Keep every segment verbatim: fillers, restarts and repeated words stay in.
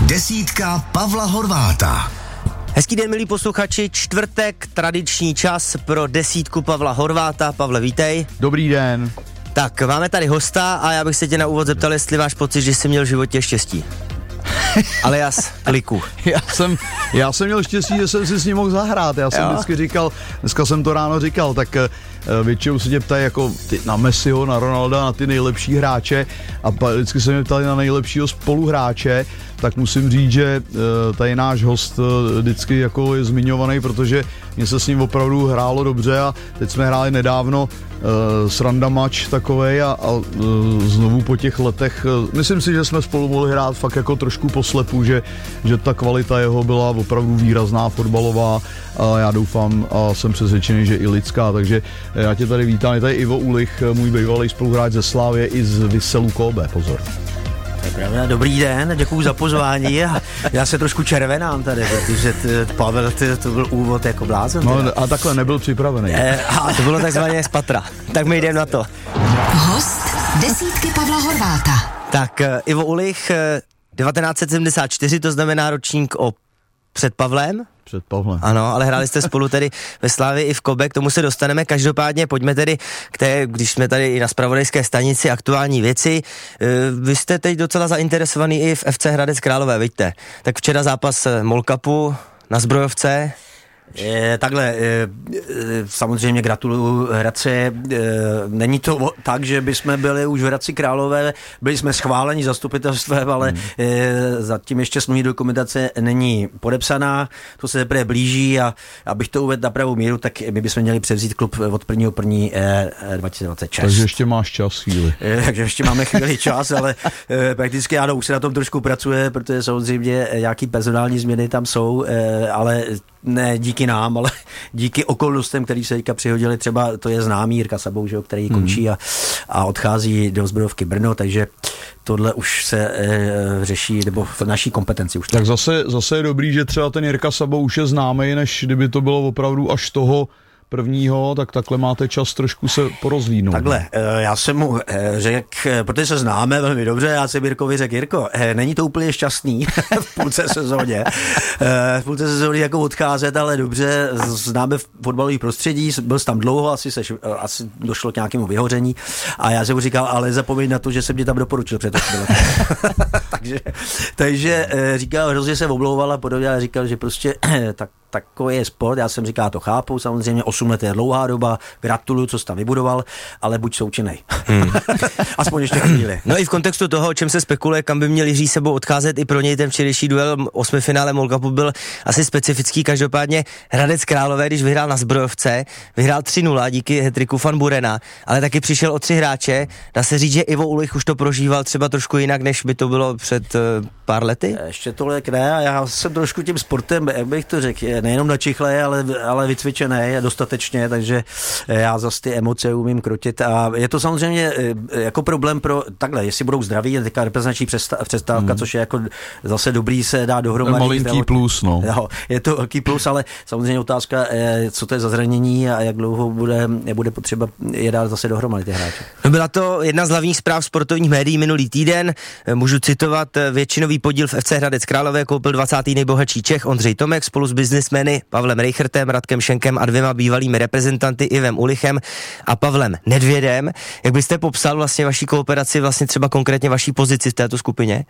Desítka Pavla Horváta. Hezký den, milí posluchači, čtvrtek, tradiční čas pro desítku Pavla Horváta. Pavle, vítej. Dobrý den. Tak, máme tady hosta a já bych se tě na úvod zeptal, jestli máš pocit, že jsi měl v životě štěstí. Ale jas, kliku. Já jsem, já jsem měl štěstí, že jsem si s ním mohl zahrát. Já jsem jo. vždycky říkal, dneska jsem to ráno říkal, tak uh, většinou se tě ptají jako ty, na Messiho, na Ronalda, na ty nejlepší hráče a pa, vždycky se mě ptali na nejlepšího spoluhráče, tak musím říct, že uh, tady náš host uh, vždycky jako je zmiňovaný, protože mě se s ním opravdu hrálo dobře a teď jsme hráli nedávno uh, sranda match takovej a, a uh, znovu po těch letech, uh, myslím si, že jsme spolu mohli hrát fakt jako trošku poslepu, že, že ta kvalita jeho byla opravdu výrazná fotbalová a já doufám a jsem přesvědčený, že i lidská, takže já tě tady vítám, je tady Ivo Ulich, můj bývalý spoluhráč ze Slávie i z Visselu Kobe, pozor. Pravda, dobrý den, děkuju za pozvání. Já se trošku červenám tady, protože t, Pavel, t, to byl úvod jako blázen. No a takhle nebyl připravený. E, a to bylo takzvaně z patra. Tak my jdeme na to. Host desítky Pavla Horváta. Tak Ivo Ulich, devatenáct set sedmdesát čtyři, to znamená ročník o před Pavlem. Před Pavlem. Ano, ale hráli jste spolu tedy ve Slávii i v Kobe, k tomu se dostaneme. Každopádně pojďme tedy k té, když jsme tady i na zpravodajské stanici, aktuální věci. Vy jste teď docela zainteresovaný i v F C Hradec Králové, vidíte. Tak včera zápas MOL Cupu na Zbrojovce. Je, takhle, je, je, samozřejmě gratuluju Hradci, je, není to tak, že bychom byli už v Hradci Králové, byli jsme schváleni zastupitelstvem, ale hmm. je, zatím ještě smluvní dokumentace není podepsaná, to se teprve blíží a abych to uvedl na pravou míru, tak my bychom měli převzít klub od prvního první dva tisíce dvacet šest. Takže ještě máš čas chvíli. Je, takže ještě máme chvíli čas, ale je, prakticky ano, už se na tom trošku pracuje, protože samozřejmě nějaký personální změny tam jsou, je, ale ne díky nám, ale díky okolnostem, který se teďka přihodili, třeba to je známý Jirka Sabou, že, který končí mm. a, a odchází do Zbrojovky Brno, takže tohle už se e, řeší, nebo v naší kompetenci už. Tak zase, zase je dobrý, že třeba ten Jirka Sabou už je známý, než kdyby to bylo opravdu až toho prvního, tak takhle máte čas trošku se porozvídnout. Takhle, já jsem mu řekl, protože se známe velmi dobře, já jsem Jirkovi řekl, Jirko, není to úplně šťastný v půlce sezóně, v půlce sezóně jako odcházet, ale dobře, známe fotbalový prostředí, byl jsi tam dlouho, asi, se, asi došlo k nějakému vyhoření a já jsem mu říkal, ale zapomeň na to, že jsem tě tam doporučil před takže, takže říkal, hrozně se omlouval a podobně, ale říkal, že prostě tak takový je sport, já jsem říkal, to chápu, samozřejmě osm let je dlouhá doba, gratuluju, co jsi tam vybudoval, ale buď součinnej. Hmm. Aspoň ještě chvíli. No i v kontextu toho, o čem se spekuluje, kam by měl Jiří Sebou odcházet, i pro něj ten včerejší duel osmifinále MOL Cupu byl asi specifický, každopádně Hradec Králové, když vyhrál na Zbrojovce, vyhrál tři nula díky hat-tricku Van Burena, ale taky přišel o tři hráče, dá se říct, že Ivo Ulich už to prožíval třeba trošku jinak, než by to bylo před uh, pár lety? Ještě tolik ne, a já jsem trošku tím sportem, jak bych to řekl, nejenom načichlej, ale, ale vycvičený a dostatečně, takže já zase ty emoce umím krutit a je to samozřejmě jako problém pro, takhle, jestli budou zdraví, je taková reprezentační přestávka, hmm. což je jako zase dobrý se dá dohromady. Malinký plus, no. Jo, je to velký plus, ale samozřejmě otázka, co to je za zranění a jak dlouho bude, bude potřeba je dát zase dohromady ty hráče. No byla to jedna z hlavních zpráv sportovních médií minulý týden, můžu citovat, většinový podíl v F C Hradec Králové koupil dvacátý nejbohatší Čech Ondřej Tomek spolu s biznismeny Pavlem Rejchrtem, Radkem Šenkem a dvěma bývalými reprezentanty Ivem Ulichem a Pavlem Nedvědem. Jak byste popsal vlastně vaší kooperaci, vlastně třeba konkrétně vaší pozici v této skupině?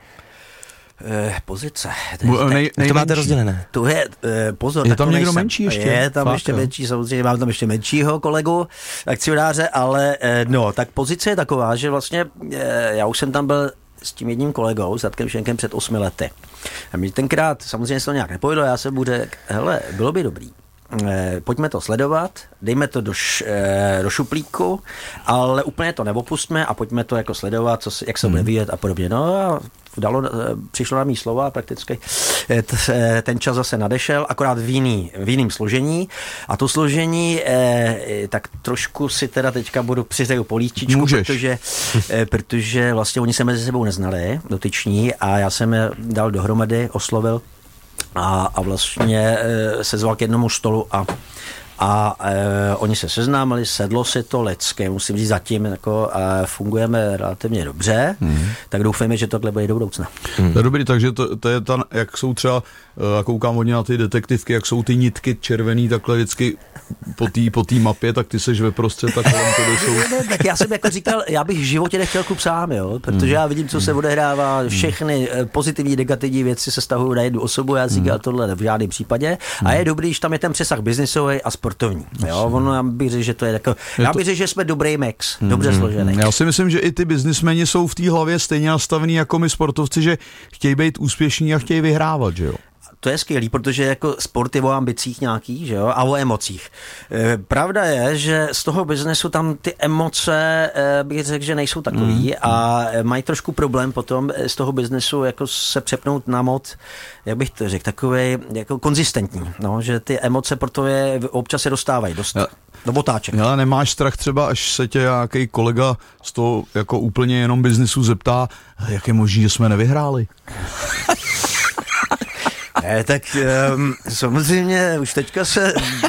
Eh, pozice. Bo, nej, to máte rozdělené. To je, eh, pozor. Je tam někdo nejsem, menší ještě? Je tam Fakt, ještě jo. menší, samozřejmě mám tam ještě menšího kolegu, akcionáře, ale eh, no, tak pozice je taková, že vlastně eh, já už jsem tam byl s tím jedním kolegou, s Radkem Šenkem před osmi lety. A mě tenkrát samozřejmě se to nějak nepovedlo, já jsem mu řekl, hele, bylo by dobrý. Eh, pojďme to sledovat, dejme to do, š, eh, do šuplíku, ale úplně to neopustme a pojďme to jako sledovat, co, jak se bude hmm. vyjet a podobně. No a dalo, eh, přišlo na mý slova prakticky, eh, t, eh, ten čas zase nadešel, akorát v, jiný, v jiným složení a to složení, eh, tak trošku si teda teďka budu přiřeju políčičku, protože, eh, protože vlastně oni se mezi sebou neznali, dotyční, a já jsem je dal dohromady, oslovil, A, a vlastně e, se zval k jednomu stolu a, A e, oni se seznámili, sedlo si to lidské, musím říct zatím, jako e, fungujeme relativně dobře, hmm. tak doufejme, že tohle bude do budoucna. Hmm. To je dobrý, takže to, to je ta, jak jsou třeba, já koukám hodně na ty detektivky, jak jsou ty nitky červený takhle vždycky po té po té mapě, tak ty seš ve prostřed, tak kolem toho jsou... Tak já jsem jako říkal, já bych v životě nechtěl klub sám, jo, protože já vidím, co se odehrává, všechny pozitivní, negativní věci se stahují na jednu osobu, já říkám tohle v žádném případě a je dobrý, když tam je ten přesah biznisový a sportovní, jo, ono já bych řekl, že to je jako, já bych řekl, že jsme dobrý mix, dobře složený. Já si myslím, že i ty biznismeni jsou v té hlavě stejně nastavený jako my sportovci, že chtějí být úspěšní a chtějí vyhrávat, že jo. To je skvělý, protože jako sport je o ambicích nějakých, že jo, a o emocích. E, pravda je, že z toho biznesu tam ty emoce, e, bych řekl, že nejsou takový mm. a mají trošku problém potom z toho biznesu jako se přepnout na mod, jak bych to řekl, takový jako konzistentní, no, že ty emoce proto je občas se dostávají dost ja. do otáček. Ale nemáš strach třeba, až se tě nějaký kolega z toho jako úplně jenom biznesu zeptá, jak je možný, že jsme nevyhráli? Ne, tak um, samozřejmě už teďka se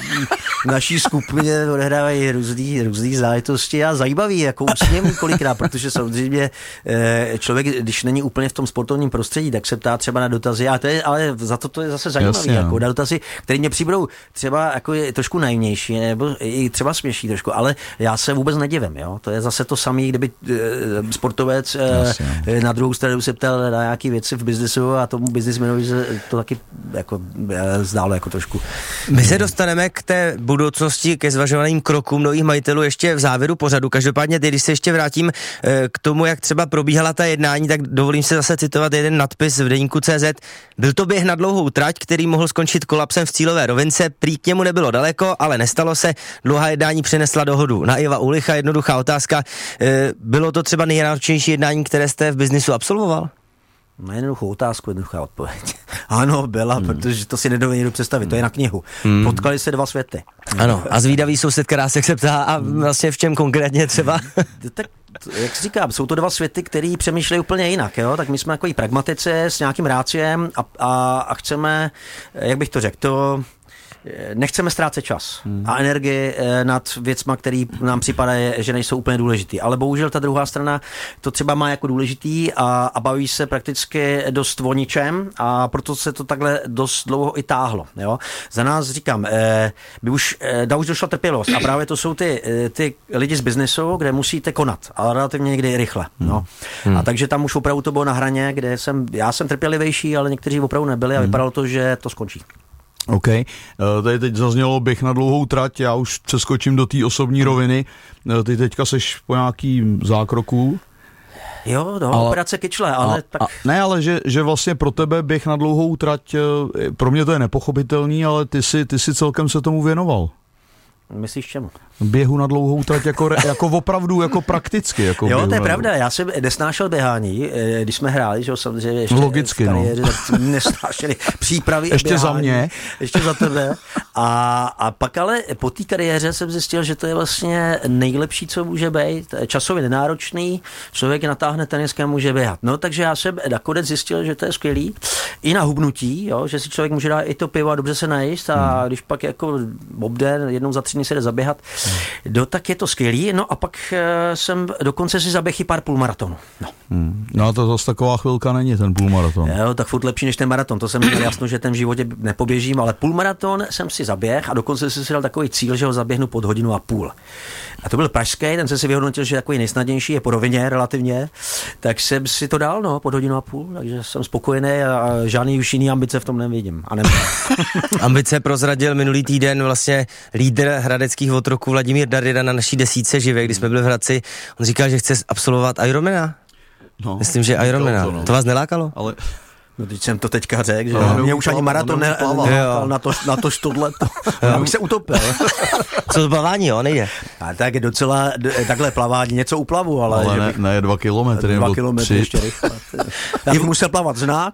v naší skupině odehrávají různý, různý záležitosti a zajímavý, jako už s ním kolikrát, protože samozřejmě člověk, když není úplně v tom sportovním prostředí, tak se ptá třeba na dotazy, a to je, ale za to to je zase zajímavý, jasně, jako na dotazy, které mě přijdou třeba jako je trošku naivnější, nebo i třeba směší trošku, ale já se vůbec nedivím, jo, to je zase to samé, kdyby sportovec jasně. na druhou stranu se ptal na nějaké věci v biznesu a tomu biznismenovi se to taky jako zdálo jako trošku. My se dostaneme k té budoucnosti, ke zvažovaným krokům nových majitelů ještě v závěru pořadu. Každopádně, když se ještě vrátím k tomu, jak třeba probíhala ta jednání, tak dovolím se zase citovat jeden nadpis v deníku tečka cé zet. Byl to běh na dlouhou trať, který mohl skončit kolapsem v cílové rovince. Prý k němu nebylo daleko, ale nestalo se. Dlouhá jednání přinesla dohodu. Na Iva Ulicha jednoduchá otázka. Bylo to třeba nejnáročnější jednání, které jste v biznisu absolvoval? Na jednoduchou otázku, jednoduchá odpověď. Ano, byla, hmm. protože to si nedovedí někdo představit, to je na knihu. Hmm. Potkali se dva světy. Ano, a zvídavý soused, která se ptá, a vlastně v čem konkrétně třeba? Tak, jak si říkám, jsou to dva světy, který přemýšlejí úplně jinak, jo? Tak my jsme takový pragmatici s nějakým ráciem a, a, a chceme, jak bych to řekl, to... Nechceme ztrácet čas hmm. a energii nad věcma, které nám připadají, že nejsou úplně důležitý. Ale bohužel ta druhá strana to třeba má jako důležitý a, a baví se prakticky dost o ničem a proto se to takhle dost dlouho i táhlo. Jo? Za nás říkám, eh, by už, eh, už došla trpělivost a právě to jsou ty, eh, ty lidi z biznesu, kde musíte konat, ale relativně někdy rychle. Hmm. No. Hmm. A takže tam už opravdu to bylo na hraně, kde jsem, já jsem trpělivější, ale někteří opravdu nebyli a hmm. vypadalo to, že to skončí. OK, tady teď zaznělo běh na dlouhou trať, já už přeskočím do té osobní roviny, ty teďka seš po nějaký zákroku. Jo, no, ale, operace kyčle, ale a, tak... A, ne, ale že, že vlastně pro tebe běh na dlouhou trať, pro mě to je nepochopitelný, ale ty si, ty si celkem se tomu věnoval. Myslíš čemu? Běhu na dlouhou trať jako, jako opravdu, jako prakticky. Jako jo, to je pravda, já jsem nesnášel běhání, když jsme hráli, že jo, samozřejmě ještě logicky, v kariéře, no. tak nesnášeli přípravy ještě běhání, za mě. Ještě za tebe. A, a pak ale po té kariéře jsem zjistil, že to je vlastně nejlepší, co může být, časově nenáročný, člověk natáhne tenisky a může běhat. No, takže já jsem nakonec zjistil, že to je skvělý. I na hubnutí, jo, že si člověk může dát i to pivo a dobře se najíst a hmm. když pak jako obden, jednou za tři dny se jde zaběhat, no, tak je to skvělý. No a pak e, jsem dokonce si zaběhl i pár půlmaratonů. No. Hmm. No a to zase taková chvilka není, ten půlmaraton. Jo, tak furt lepší než ten maraton. To jsem měl jasno, že ten v životě nepoběžím, ale půlmaraton jsem si zaběhl a dokonce jsem si dal takový cíl, že ho zaběhnu pod hodinu a půl. A to byl pražský, ten jsem si vyhodnotil, že je takový nejsnadnější, je po rovině relativně, tak jsem si to dal, no, pod hodinu a půl, takže jsem spokojený a žádný už jiný ambice v tom nevidím. A ambice prozradil minulý týden vlastně lídr hradeckých otroků Vladimír Darida na naší desítce živě, když jsme byli v Hradci. On říkal, že chce absolvovat Ironmana. No, myslím, že Ironmana. To, no. to vás nelákalo? Ale... No, teď jsem to teďka řekl, že no, mě už ani maraton ne, ne, na to, na to tohleto. Já bych se utopil. Co to plavání, jo, nejde? A tak je docela, takhle plavání, něco uplavu, ale... Ale ne, bych, ne dva kilometry, dva kilometry ještě rychle. Já bych musel plavat znak,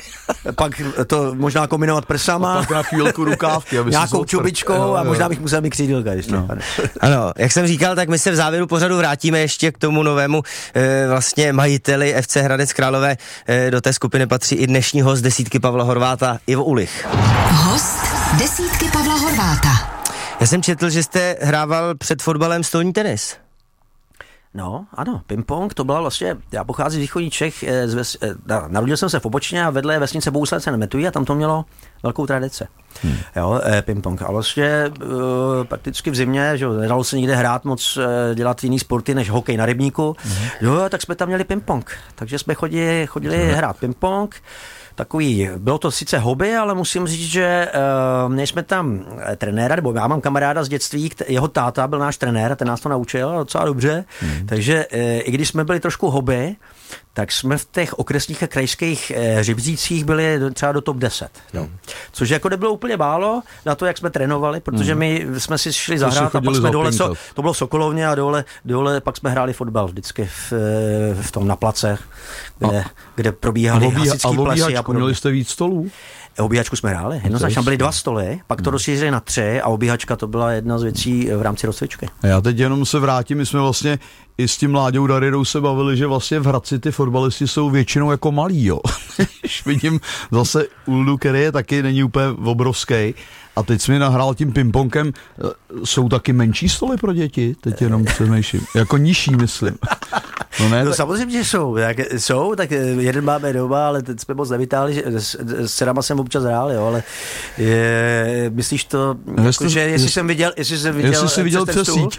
pak to možná kombinovat prsama. A pak na chvílku rukávky. Aby nějakou čubičkou a možná bych musel mít křídilka ještě. No. Ano, jak jsem říkal, tak my se v závěru pořadu vrátíme ještě k tomu novému e, vlastně majiteli F C Hradec Králové. E, do té skupiny patří i dnešní host desítky Pavla Horváta, Ivo Ulich. Host desítky Pavla Horváta. Já jsem četl, že jste hrával před fotbalem stolní tenis. No, ano, ping-pong, to byla vlastně, já pocházím z východních Čech, z ves, narodil jsem se v Opočně a vedle je vesnice Bohuslavice nad Metují a tam to mělo velkou tradici. Hmm. Jo, ping-pong. A vlastně uh, prakticky v zimě, že nedalo se nikde hrát moc, uh, dělat jiný sporty než hokej na rybníku, hmm. jo, tak jsme tam měli ping-pong. Takže jsme chodili, chodili hmm. hrát ping-pong. Takový, bylo to sice hobby, ale musím říct, že uh, měli jsme tam trenéra, nebo já mám kamaráda z dětství, jeho táta byl náš trenér a ten nás to naučil docela dobře, hmm. takže uh, i když jsme byli trošku hobby, tak jsme v těch okresních a krajských eh, žebřících byli třeba do top deset. No. Což jako nebylo úplně málo na to, jak jsme trénovali, protože my jsme si šli zahrát a pak jsme dole, so, to bylo Sokolovně a dole, dole pak jsme hráli fotbal vždycky v, v tom na place, kde, a, kde probíhaly hasičský plesy. A měli jste víc stolů? Obíhačku jsme hráli. Jednoznačně tam byly dva stoly, pak to rozšířili na tři a obíhačka to byla jedna z věcí v rámci rozcvičky. Já teď jenom se vrátím, my jsme vlastně i s tím Láďou Daridou se bavili, že vlastně v Hradci ty fotbalisti jsou většinou jako malí, jo. Když vidím zase Uldu, který je taky není úplně obrovský, a teď jsi mi nahrál tím pingpongem, jsou taky menší stoly pro děti, teď jenom přemýšlím, jako nižší, myslím. No, ne, no tak... samozřejmě, že jsou, tak, jsou, tak jeden máme doma, ale teď jsme moc nevytáhli, že s, s dcerama jsem občas hrál, jo, ale je, myslíš to, jako, jestli, že jestli jsem viděl, jestli jsem viděl, jestli jsi viděl přes síť.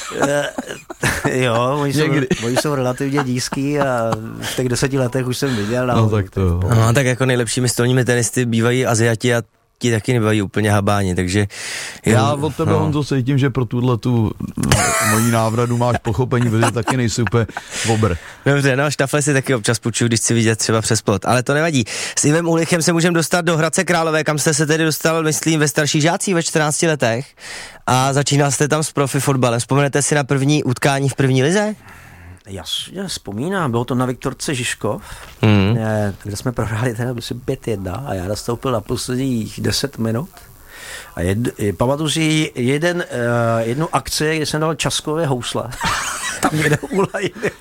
Jo, oni jsou, oni jsou relativně nízký a v těch deseti letech už jsem viděl. No, tak to. No, tak jako nejlepšími stolními tenisty bývají Aziati a ti taky nebývají úplně habáni, takže... Já od tebe, no. Honzo, cítím, že pro tuhle tu mojí návratu máš pochopení, protože taky nejsi úplně obr. Dobře, no, štafle si taky občas půjčuju, když chci vidět třeba přes plot, ale to nevadí. S Ivem Ulichem se můžeme dostat do Hradce Králové, kam jste se tedy dostal, myslím, ve starších žácích ve čtrnácti letech a začínal jste tam s profi fotbalem. Vzpomenete si na první utkání v první lize? Jasně, vzpomínám, bylo to na Viktorce Žižkov, mm. kde jsme prohráli teda pět jedna a já nastoupil na posledních deset minut. A jed, pamatuju si jeden, uh, jednu akci, kde jsem dal časkové housle. Tam někde u lajny.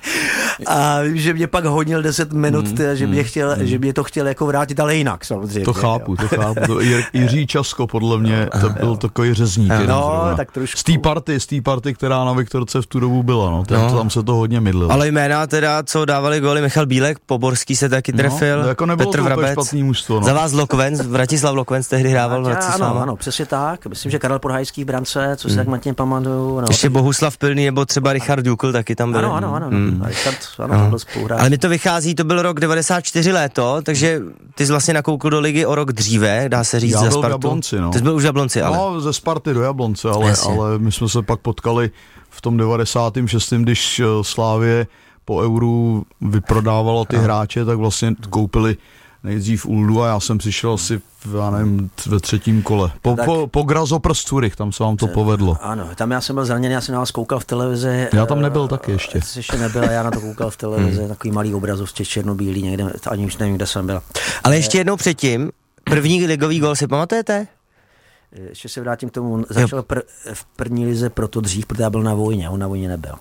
A vím, že mě pak honil deset minut, mm, teda, že, mě chtěl, mm. že mě to chtěl jako vrátit, ale jinak samozřejmě. To chápu, to chápu. To Jiří Časko, podle mě, to byl takový řezník. No, tak trošku. Z té party, z té party, která na Viktorce v tu dobu byla, no, tam, no. tam se to hodně mydlilo. Ale jména teda, co dávali góly, Michal Bílek, Poborský se taky trefil, no, jako Petr Vrabec. Mužstvo, no. Za vás Lokvenc, Vratislav Lokvenc tehdy hrával v Hradci s váma. Ano, ano, přesně tak. Myslím, že Karel Podhajský v brance, co si hmm. tak matně pamatuju. No. Ještě Bohuslav Pilný nebo třeba Richard Dukl taky tam byl. Ano, ano, ano. Hmm. Richard, ano, no. Byl spoluhráč. Ale mi to vychází, to byl rok devadesát čtyři léto, takže ty jsi vlastně nakoukl do ligy o rok dříve, dá se říct, já za byl Spartu. V Jablonci, no. Ty jsi byl už v Jablonci, ale. No, ze Sparty do Jablonce, ale, ale my jsme se pak potkali v tom devadesátém šestém když Slávě po euru vyprodávala ty no. hráče, tak vlastně koupili nejdřív Uldu a já jsem přišel asi v, já nevím, ve třetím kole. Po, tak, po, po Grazoprstůrych, tam se vám to povedlo. Ano, tam já jsem byl zraněný, já jsem na vás koukal v televizi. Já tam nebyl taky ještě. Jsi ještě nebyl, já na to koukal v televizi, hmm. takový malý obrazovče černobílý, někde, ani už nevím, kde jsem byl. Ale ještě jednou předtím, první ligový gól si pamatujete? Ještě se vrátím k tomu, začal pr- v první lize proto dřív, protože já byl na vojně, on na vojně nebyl.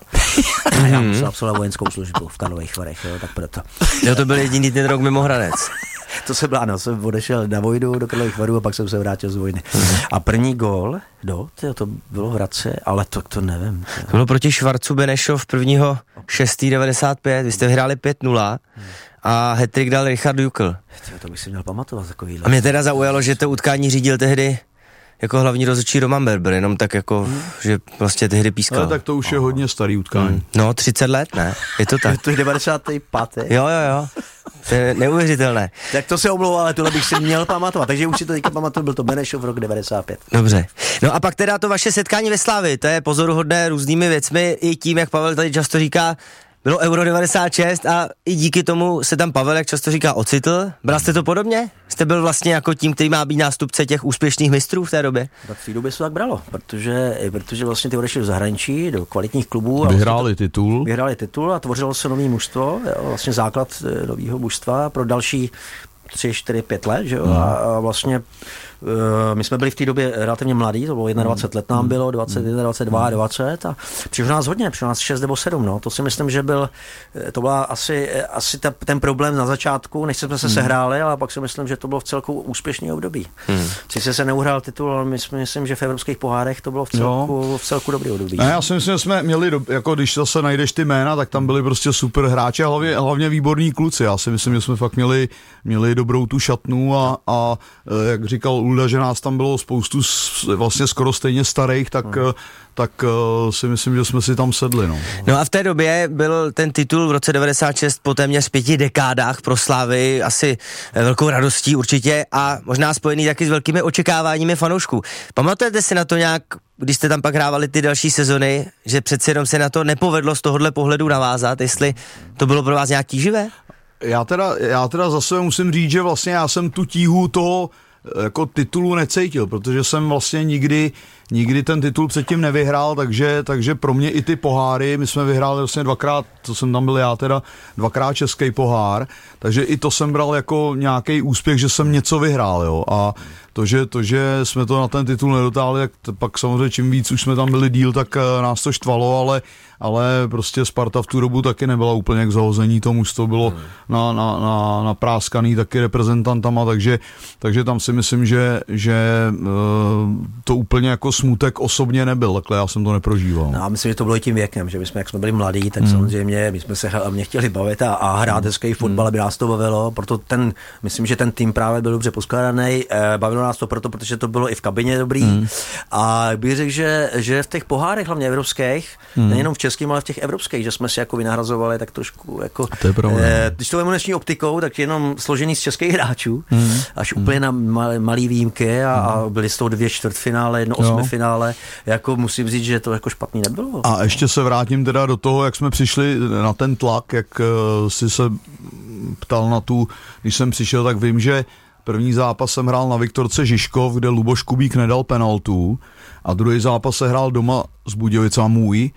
A já musel absolvovat vojenskou službu v Karlových Varech, jo, tak proto. Jo, to byl jediný ten rok mimo Hradec. To jsem byl, ano, jsem odešel na vojnu do Karlových Varů a pak jsem se vrátil z vojny. Mm-hmm. A první gól, do, tyjo, to bylo v Hradci, ale to, to nevím. Tyjo. To bylo proti Švarcu Benešov prvního šestého devadesát pět, vy jste vyhráli pět nula a hat-trick dal Richard Dukl. Tyjo, to bych si měl pamatovat takovýhle. A mě teda zaujalo, že to utkání řídil tehdy jako hlavní rozhodčí Roman Berber, jenom tak jako, hmm. že prostě tehdy pískal. Ale tak to už je oh. hodně starý utkání. Hmm. No, třicet let, ne? Je to tak. To je devadesát pět. Jo, jo, jo. To je neuvěřitelné. Tak to se omlouvá, ale tohle bych si měl pamatovat. Takže už si to teďka pamatuju, byl to Benešov rok devadesát pět. Dobře. No a pak teda to vaše setkání ve Slavii, to je pozoruhodné různými věcmi, i tím, jak Pavel tady často říká, bylo Euro devadesát šest a i díky tomu se tam Pavel, jak často říká, ocitl. Bral jste to podobně? Jste byl vlastně jako tím, který má být nástupce těch úspěšných mistrů v té době? Tak v té době se tak bralo, protože, protože vlastně ty odešli v zahraničí, do kvalitních klubů. A vyhráli vlastně titul. Vyhráli titul a tvořilo se nový mužstvo, jo, vlastně základ nového mužstva pro další tři, čtyři, pět let, že jo, mm. a vlastně my jsme byli v té době relativně mladí, to bylo dvacet jedna let nám bylo, dvacet jedna, dvacet dva, dvacet a přišlo nás hodně, přišlo nás šest nebo sedm, no, to si myslím, že byl, to byla asi, asi ta, ten problém na začátku, než jsme se hmm. sehráli, ale pak si myslím, že to bylo v celku úspěšný období. Hmm. Sice se neuhrál titul, ale my myslím, že v evropských pohárech to bylo v celku, v celku dobrý období. Ne, já si myslím, že jsme měli, do, jako když zase najdeš ty jména, tak tam byli prostě super hráči a hlavně, hlavně výborní kluci. Já si myslím, že jsme fakt měli, měli dobrou tu šatnu a, a jak říkal Ulda, že nás tam bylo spoustu vlastně skoro stejně starých, tak, hmm. tak uh, si myslím, že jsme si tam sedli. No. no a v té době byl ten titul v roce devadesát šest po téměř pěti dekádách pro Slávy asi velkou radostí určitě a možná spojený taky s velkými očekáváními fanoušků. Pamatujete si na to nějak, když jste tam pak hrávali ty další sezony, že přeci jenom se na to nepovedlo z tohohle pohledu navázat, jestli to bylo pro vás nějak tíživé? Já teda, já teda zase musím říct, že vlastně já jsem tu tíhu toho jako titulu necítil, protože jsem vlastně nikdy, nikdy ten titul předtím nevyhrál, takže, takže pro mě i ty poháry, my jsme vyhráli vlastně dvakrát, co jsem tam byl já teda, dvakrát český pohár, takže i to jsem bral jako nějaký úspěch, že jsem něco vyhrál, jo, a to, že, to, že jsme to na ten titul nedotáhli, tak pak samozřejmě čím víc už jsme tam byli díl, tak nás to štvalo, ale ale prostě Sparta v tu dobu taky nebyla úplně k zahození, to mužstvo bylo na, na, na, napráskaný taky reprezentantama, takže, takže tam si myslím, že, že to úplně jako smutek osobně nebyl, takhle já jsem to neprožíval. No, myslím, že to bylo i tím věkem, že my jsme, jak jsme byli mladí, tak hmm. samozřejmě my jsme se hlavně chtěli bavit a, a hrát hezký fotbal, aby nás to bavilo, proto ten, myslím, že ten tým právě byl dobře poskládaný, bavilo nás to proto, protože to bylo i v kabině dobrý hmm. a bych řekl, že, že v těch pohárech, hlavně evropských, hmm. nejenom v českým, ale v těch evropských, že jsme si jako vynahrazovali tak trošku jako, to je pravda. Eh, když to vemu dnešní optikou, tak jenom složený z českých hráčů, hmm. až hmm. úplně na mal, malý výjimky a, a byly z toho dvě čtvrtfinále, jedno osmifinále, jako musím říct, že to jako špatný nebylo. A ještě se vrátím teda do toho, jak jsme přišli na ten tlak, jak uh, si se ptal na tu, když jsem přišel, tak vím, že první zápas jsem hrál na Viktorce Žižkov, kde Luboš Kubík nedal penaltu a druhý zápas se hrál doma s Budějovicama můj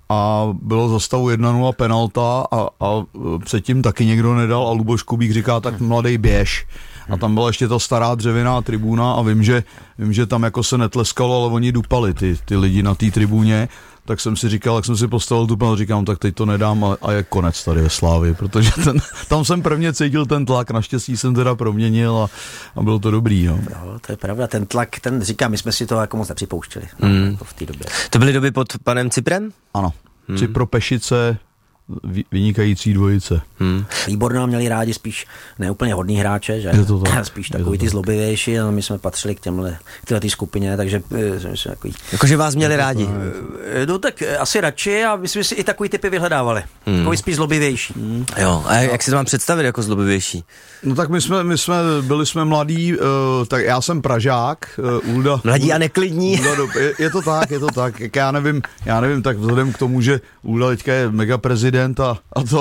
a bylo za stavu jedna nula penalta a, a předtím taky někdo nedal a Luboš Kubík říká, tak mladej běž. A tam byla ještě ta stará dřevěná tribúna a vím, že, vím, že tam jako se netleskalo, ale oni dupali ty, ty lidi na té tribuně. Tak jsem si říkal, jak jsem si postavil tu penaltu, říkám, tak teď to nedám a, a je konec tady ve Slávii, protože ten, tam jsem prvně cítil ten tlak, naštěstí jsem teda proměnil a, a bylo to dobrý. No. No, to je pravda, ten tlak, ten říkám, my jsme si to jako moc nepřipouštěli hmm. jako v té době. To byly doby pod panem Ciprem? Ano, hmm. Cipro, Pešice, vynikající dvojice. Hmm. Výborná měli rádi spíš neúplně hodný hráče, že? Je to tak. Spíš takový ty zlobivější, a my jsme patřili k těmhle, k této skupině, takže jsme takový... Jakože vás měli rádi? No tak asi radši a my jsme si i takový typy vyhledávali. Hmm. Takový spíš zlobivější. Hmm. Jo, a jak si to mám představit jako zlobivější? No tak my jsme, my jsme byli jsme mladí, uh, tak já jsem Pražák, uh, Ulda... Mladí a neklidní. Ulda, je, je to tak, je to tak. Jak já nevím, já nevím, tak vzhledem k tomu, že Ulda teďka je mega prezident a, a to...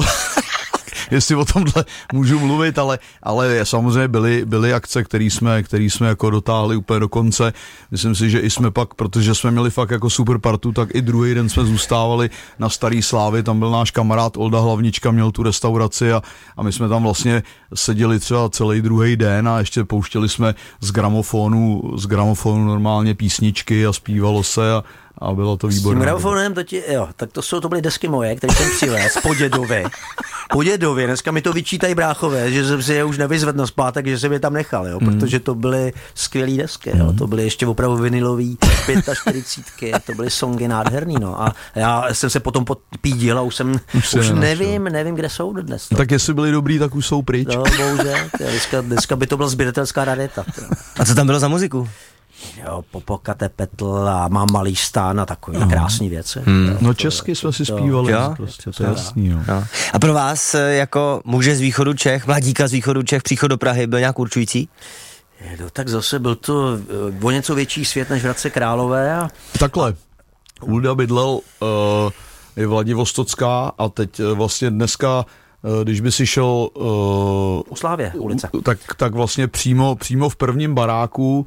jestli o tomhle můžu mluvit, ale, ale samozřejmě byly, byly akce, které jsme, který jsme jako dotáhli úplně do konce. Myslím si, že i jsme pak, protože jsme měli fakt jako super partu, tak i druhý den jsme zůstávali na Starý Slávy, tam byl náš kamarád Olda Hlavnička, měl tu restauraci a, a my jsme tam vlastně seděli třeba celý druhý den a ještě pouštěli jsme z gramofonu, z gramofonu normálně písničky a zpívalo se a a bylo to výborné. S tím gramofonem, to ti, jo, tak to jsou, to byly desky moje, které jsem přivez po dědovi. Po dědovi, dneska mi to vyčítají bráchové, že jsem si je už nevyzvedl zpátek, že jsem je tam nechal, jo, mm. protože to byly skvělý desky, jo, to byly ještě opravdu vinilový čtyřicítky, to byly songy nádherný, no, a já jsem se potom podpídil a už jsem, už, už nevím, nevím, kde jsou dnes. No. Tak jestli byli dobrý, tak už jsou pryč. No, bohužel, dneska, dneska by to byla sběratelská rarita. A co tam bylo za muziku? Jo, Popokate Petl a Mám malý stán a takový uh-huh. krásný věci. Hmm. Jo, no česky jsme si zpívali. Jo? Prostě, to je jasný, jo. Jo. A pro vás jako muže z východu Čech, mladíka z východu Čech, příchod do Prahy byl nějak určující? No, tak zase byl to o něco větší svět než v Hradci Králové. A... Takhle, Ulda bydlel uh, je Vladivostocká a teď uh, vlastně dneska když by si šel uh, u Slávě ulice. Tak, tak vlastně přímo, přímo v prvním baráku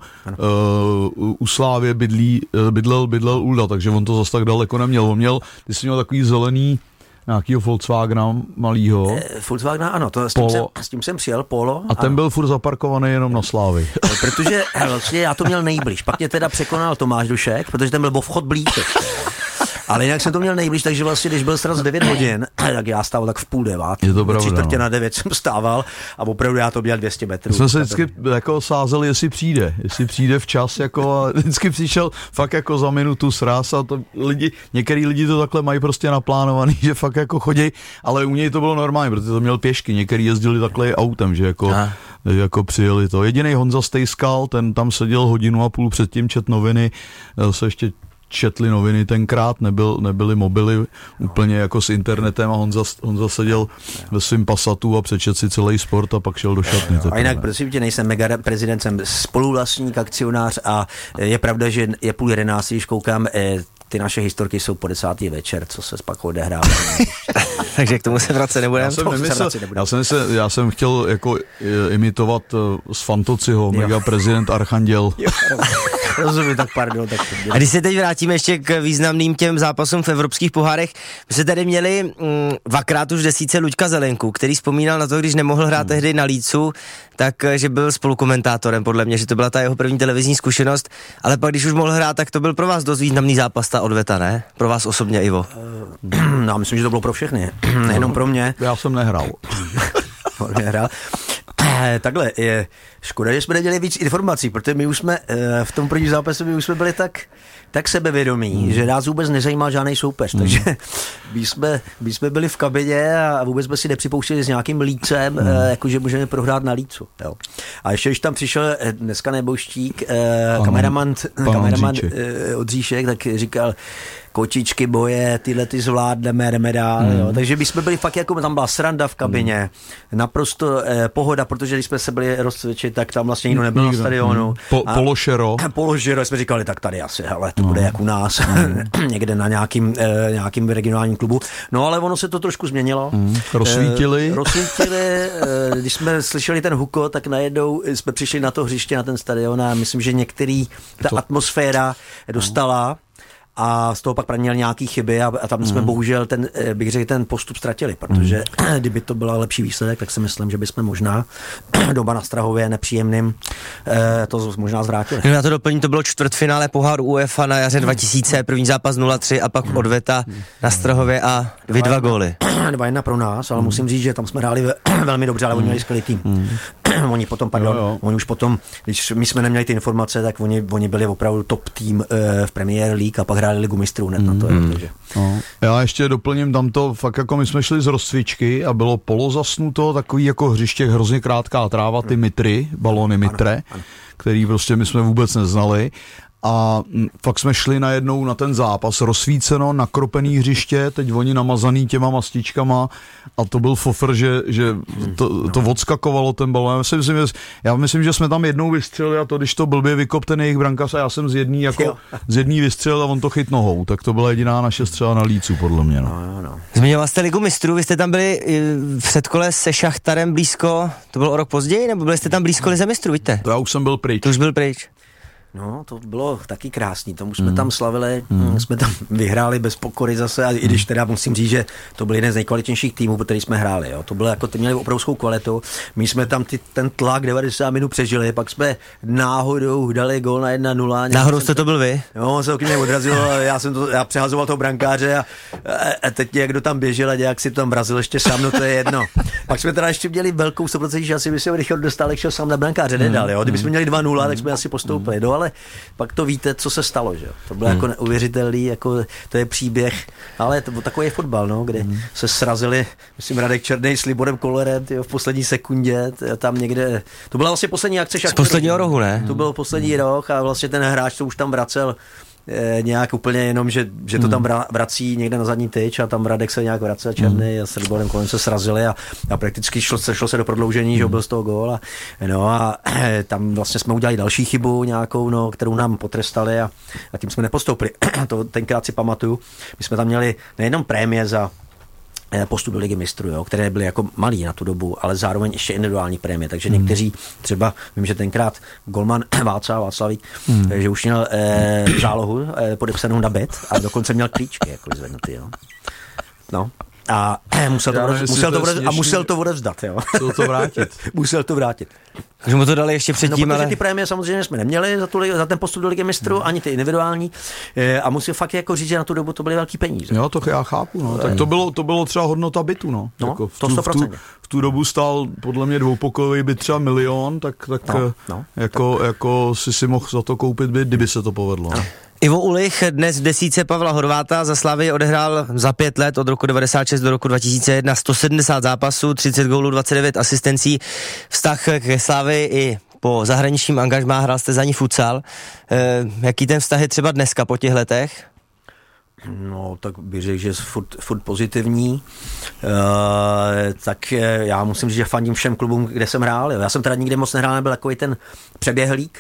uh, u Slávě bydlí, bydlel, bydlel Ulda, takže on to zase tak daleko neměl. On měl, ty jsi měl takový zelený nějakýho Volkswagena malýho. E, Volkswagena, ano, to, s, tím jsem, s tím jsem přijel, Polo. A ten ano. byl furt zaparkovaný jenom na Slávy. Protože vlastně já to měl nejblíž. Pak mě teda překonal Tomáš Dušek, protože ten byl o vchod blíž. Ale jinak jsem to měl nejblíž, takže vlastně, když byl sraz devět hodin, tak já stával tak v půl devát. Je to pravda. Tři čtvrtě na devět jsem stával a opravdu já to měl dvě stě metrů. Jsme se vždycky jako sázeli, jestli přijde, jestli přijde včas, jako a vždycky přišel fakt jako za minutu sraz a to lidi, některý lidi to takhle mají prostě naplánovaný, že fakt jako chodí, ale u něj to bylo normální, protože to měl pěšky, některý jezdili takhle autem, že jako, že jako přijeli to. Jedinej Honza Stejskal, ten tam seděl hodinu a půl předtím, čet noviny, se ještě četli noviny tenkrát, nebyl, nebyly mobily úplně jako s internetem a Honza, Honza seděl ve svým Passatu a přečet si celý sport a pak šel do šatny. A jinak, prosím tě, nejsem mega prezident, jsem spoluvlastník, akcionář a je pravda, že je půl jedenáctý, když koukám, ty naše historky jsou po desátý večer, co se pak odehrává. Takže k tomu se vracet nebudeme. Já jsem, nemyslel, já, jsem se, já jsem chtěl jako imitovat z Fantociho, mega prezident Archanděl. Jo, rozumím, tak pardon. Tak a když se teď vrátíme ještě k významným těm zápasům v evropských pohárech, my jsme tady měli mm, dvakrát už desíce Luďka Zelenku, který vzpomínal na to, když nemohl hrát hmm. tehdy na Lícu, tak že byl spolukomentátorem, podle mě, že to byla ta jeho první televizní zkušenost, ale pak když už mohl hrát, tak to byl pro vás dost významný zápas, ta odveta, ne? Pro vás osobně, Ivo. No, myslím, že to bylo pro všechny, nejenom pro mě. Já jsem nehrál. nehrál. Takhle, je škoda, že jsme nedělali víc informací, protože my už jsme v tom prvním zápase my už jsme byli tak, tak sebevědomí, hmm. že nás vůbec nezajímal žádný soupeř, hmm. takže my jsme, my jsme byli v kabině a vůbec jsme si nepřipouštěli s nějakým lícem, hmm. jakože můžeme prohrát na lícu. Jo. A ještě když tam přišel dneska neboštík, kameraman, kameraman Odříšek, tak říkal, kočičky boje, tyhle ty zvládneme, jdeme dál, hmm. jo. Takže my jsme byli fakt jako, tam byla sranda v kabině, hmm. naprosto eh, pohoda, protože když jsme se byli rozcvičit, tak tam vlastně nikdo nebyl nikdo. Na stadionu. Po, pološero. Pološero, jsme říkali, tak tady asi, hele, to no. bude jak u nás, hmm. někde na nějakým, eh, nějakým regionálním klubu. No ale ono se to trošku změnilo. Hmm. Rozsvítili. Eh, rozsvítili, eh, když jsme slyšeli ten huko, tak najednou jsme přišli na to hřiště, na ten stadion a myslím, že některý, ta to... atmosféra dostala a z toho pak měl nějaký chyby a, a tam jsme mm. bohužel ten, bych řekl, ten postup ztratili, protože mm. kdyby to byla lepší výsledek, tak si myslím, že bychom možná doma na Strahově nepříjemným eh, to možná zvrátili. No, já to doplním, to bylo čtvrtfinále poháru UEFA na jaře dva tisíce, první zápas nula tři a pak odveta na Strahově a dvě dva góly. dva jedna pro nás, ale mm. musím říct, že tam jsme hráli ve, velmi dobře, ale oni měli skvělý tým. Mm. Oni potom, pardon, jo, jo. oni už potom, když my jsme neměli ty informace, tak oni, oni byli opravdu top tým eh, v Premier League a pak hráli Ligu mistrů hned mm. na to. Mm. Takže. No. Já ještě doplním tam to, fakt jako my jsme šli z rozcvičky a bylo polozasnuto, takový jako hřiště, hrozně krátká tráva, ty mitry, balóny mitre, ano, ano. který prostě my jsme vůbec neznali. A fakt jsme šli najednou na ten zápas, rozsvíceno, nakropený hřiště, teď oni namazaný těma mastičkama a to byl fofr, že, že to, to odskakovalo ten balón. Já myslím, že, já myslím, že jsme tam jednou vystřelili a to, když to blbě vykop ten jejich brankář a já jsem z jedný, jako, z jedný vystřelil a on to chyt nohou, tak to byla jediná naše střela na Lícu, podle mě. No. No, no. Zmiňoval jste Ligu mistrů, vy jste tam byli v předkole se Šachtarem blízko, to bylo o rok později, nebo byli jste tam blízko Lize mistrů, víte? To já už jsem byl pryč. To už byl pryč. No, to bylo taky krásný, tomu jsme mm. tam slavili, mm. jsme tam vyhráli bez pokory zase, a i když teda musím říct, že to byl jeden z nejkvalitnějších týmů, který jsme hráli, jo. To bylo jako, ty měli obrovskou kvalitu, my jsme tam ty, ten tlak devadesát minut přežili, pak jsme náhodou dali gól na jedna nula. Náhodou jste to byl vy? Jo, se to k mě odrazilo, já jsem to, já přehazoval toho brankáře a, a teď někdo tam běžel a nějak si to tam vrazil ještě sám, no to je jedno. Pak jsme teda ještě měli velkou sto procent šanci, by se Richard Dostálek šel sám na brankáře, nedal, jo. Kdybychom měli dva nula, tak jsme asi postoupili, no, ale pak to víte, co se stalo, že? To bylo hmm. jako neuvěřitelný, jako to je příběh, ale to byl takový fotbal, no, kde hmm. se srazili, myslím, Radek Černej s Liborem Kollerem, tyjo, v poslední sekundě, tyjo, tam někde, to byla vlastně poslední akce Šachtaru. Z posledního rohu, ne? To byl poslední hmm. roh a vlastně ten hráč, to už tam vracel e, nějak úplně jenom, že, že to tam vrací někde na zadní tyč a tam Radek se nějak vracel Černý hmm. a s Liborem Kollerem se srazili a, a prakticky šlo, šlo se do prodloužení, hmm. že byl z toho gól a, no a e, tam vlastně jsme udělali další chybu nějakou, no, kterou nám potrestali a, a tím jsme nepostoupili. To tenkrát si pamatuju. My jsme tam měli nejenom prémie za postup do Ligy mistrů, jo, které byly jako malý na tu dobu, ale zároveň ještě individuální prémie, takže hmm. někteří třeba, vím, že tenkrát golman Václav Václavík, hmm. že už měl eh, zálohu eh, podepsanou na bet a dokonce měl klíčky jako zvednutý, jo. No. a musel to, odevzdat, musel to, odevzdat, a musel to odevzdat, jo. Musel to vrátit. musel to vrátit. Takže mu to dali ještě předtím, no, protože ale... ty prémie samozřejmě jsme neměli za, tu, za ten postup do Ligy mistrů, hmm. ani ty individuální. A musím fakt jako říct, že na tu dobu to byly velký peníze. Jo, to já chápu, no. Tak to bylo, to bylo třeba hodnota bytu, no. No, jako v to tu, sto procent. V tu, v tu dobu stál podle mě dvoupokojový byt třeba milion, tak, tak, no, no, jako, tak. jako si si mohl za to koupit byt, kdyby se to povedlo. No. Ivo Ulich dnes v desítce Pavla Horváta za Slavii odehrál za pět let od roku devadesát šest do roku dva tisíce jedna sto sedmdesát zápasů, třicet gólů, dvacet devět asistencí. Vztah ke Slavii i po zahraničním angažmá, hrál jste za ní futsal. E, jaký ten vztah je třeba dneska po těch letech? No, tak bych řekl, že je furt, furt pozitivní. E, tak já musím říct, že fandím všem klubům, kde jsem hrál. Já jsem teda nikdy moc nehrál, nebyl takový ten přeběhlík.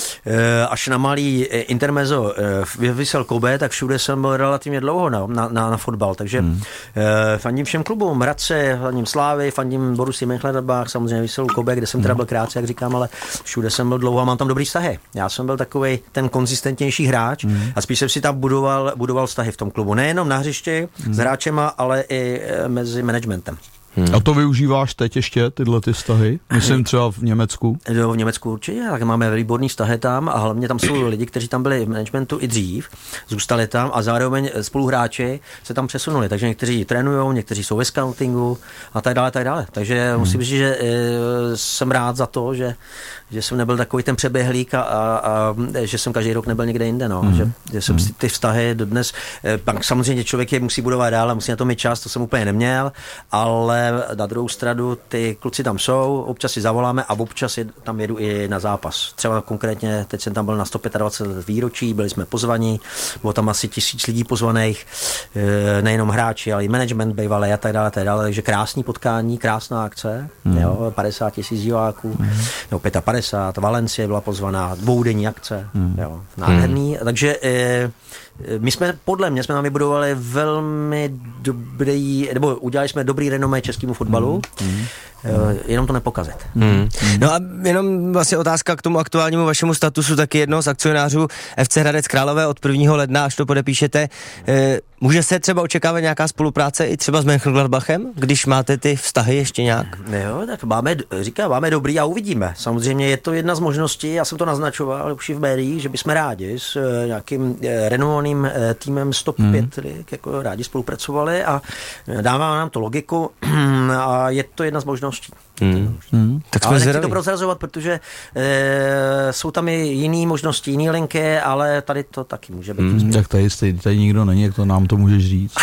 E, až na malý intermezzo e, Vysel Kobe, tak všude jsem byl relativně dlouho na, na, na, na fotbal. Takže hmm. e, fandím všem klubům. Hradce, fandím Slávy, fandím Borussii Mönchengladbach, samozřejmě Vyselu Kobe, kde jsem teda byl krátce, jak říkám, ale všude jsem byl dlouho a mám tam dobrý vztahy. Já jsem byl takovej ten konzistentnější hráč hmm. a spíš jsem si tam budoval, budoval vztahy v tom klubu. Nejenom na hřišti hmm. s hráčema, ale i mezi managementem. Hmm. A to využíváš teď ještě, tyhle ty vztahy? Myslím třeba v Německu. Jo, v Německu určitě, tak máme výborný vztahy tam a hlavně tam jsou lidi, kteří tam byli v managementu i dřív, zůstali tam a zároveň spoluhráči se tam přesunuli, takže někteří trénujou, někteří jsou ve scoutingu a tak dále, tak dále. Takže hmm. musím říct, že e, jsem rád za to, že, že jsem nebyl takový ten přeběhlík a, a, a že jsem každý rok nebyl někde jinde, no. Hmm. Že, že jsem hmm. ty vztahy dodnes, e, pak samozřejmě člověk je musí budovat dál a musí na to mít čas, to jsem úplně neměl, ale na druhou stranu ty kluci tam jsou, občas si zavoláme a občas je, tam jedu i na zápas. Třeba konkrétně, teď jsem tam byl na sto dvacet pět výročí, byli jsme pozvaní, bylo tam asi tisíc lidí pozvaných, nejenom hráči, ale i management bývalý a tak dále, tak dále, takže krásný potkání, krásná akce, mm. jo, padesát tisíc diváků, mm. nebo padesát pět, Valencie byla pozvaná, dvoudenní akce, mm. jo, nádherný, mm. takže e, my jsme, podle mě, jsme nám vybudovali velmi dobrý, nebo udělali jsme dobrý renomé českému fotbalu, mm. Mm. jenom to nepokazit. Mm. No a jenom vlastně otázka k tomu aktuálnímu vašemu statusu, taky jednoho z akcionářů F C Hradec Králové od prvního ledna, až to podepíšete. Může se třeba očekávat nějaká spolupráce i třeba s Mönchengladbachem, když máte ty vztahy ještě nějak? Jo, tak máme, říkám, máme dobrý a uvidíme. Samozřejmě je to jedna z možností, já jsem to naznačoval už i v médiích, že bychom rádi s nějakým renomovaným týmem sto pět hmm. jako rádi spolupracovali a dává nám to logiku a je to jedna z možností. Hmm. Hmm. Tak ale nechci to prozrazovat, protože e, jsou tam i jiné možnosti, jiné linky, ale tady to taky může být. Hmm. Tak tady, tady nikdo není, jak to nám to můžeš říct.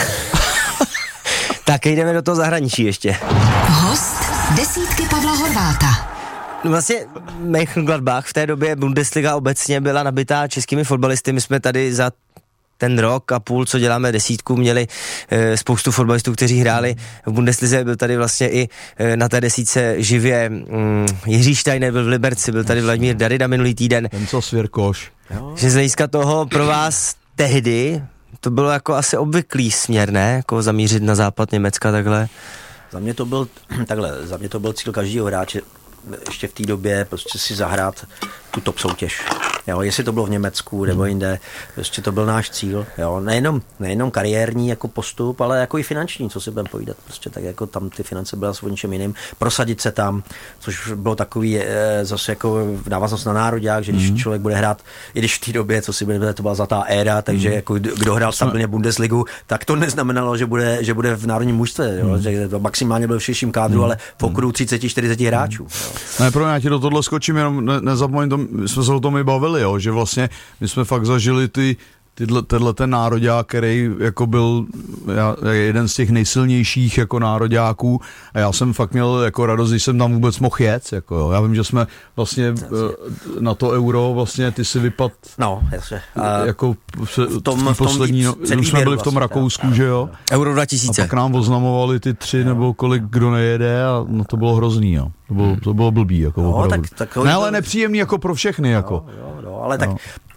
Tak jdeme do toho zahraničí ještě. Host desítky Pavla Horváta. No vlastně Mönchengladbach v té době Bundesliga obecně byla nabitá českými fotbalisty. My jsme tady za ten rok a půl, co děláme desítku, měli e, spoustu fotbalistů, kteří hráli v Bundeslize. Byl tady vlastně i e, na té desítce živě mm, Jiří Steiner, byl v Liberci, byl tady Vladimír Darida minulý týden. Ten co Svěrkoš. Že z hlediska toho pro vás tehdy to bylo jako asi obvyklý směr, ne? Jako zamířit na západ Německa takhle. Za mě to byl takhle, za mě to byl cíl každého hráče ještě v té době prostě si zahrát tu top soutěž. Jo, jestli to bylo v Německu nebo jinde, prostě to byl náš cíl. Jo, nejenom, nejenom kariérní jako postup, ale jako i finanční, co si budeme povídat. Prostě tak jako tam ty finance byly o něčem jiným. Prosadit se tam, což bylo takový e, zase jako v návaznost na nároďák, že když mm. člověk bude hrát, i když v té době, co si bude, to byla zlatá éra, takže mm. jako kdo hrál stabilně Bundesligu, tak to neznamenalo, že bude, že bude v národním mužstve, jo, mm. že to maximálně byl v širším kádru, mm. ale v okruhu třicet čtyřicet hráčů. Jo. Ne, pro mě, já ti do tohle skočím, jenom ne, nezapomeň to, my jsme se o tom i bavili, jo, že vlastně my jsme fakt zažili ty Tyhle, tenhle ten nároďák, který jako byl já, jeden z těch nejsilnějších jako nároďáků a já jsem fakt měl jako radost, když jsem tam vůbec mohl jet, jako jo. Já vím, že jsme vlastně na to euro vlastně ty si vypad no, jasně. jako v tom, v poslední, no, už jsme byli v tom vlastně, Rakousku, jo. že jo. Euro dva tisíce. A pak nám oznamovali ty tři jo. nebo kolik kdo nejede a no to bylo hrozný, jo. To bylo, to bylo blbý, jako no, opravdu. Tak, tak ne, ale nepříjemný jako pro všechny, jako. Jo, jo, jo, ale tak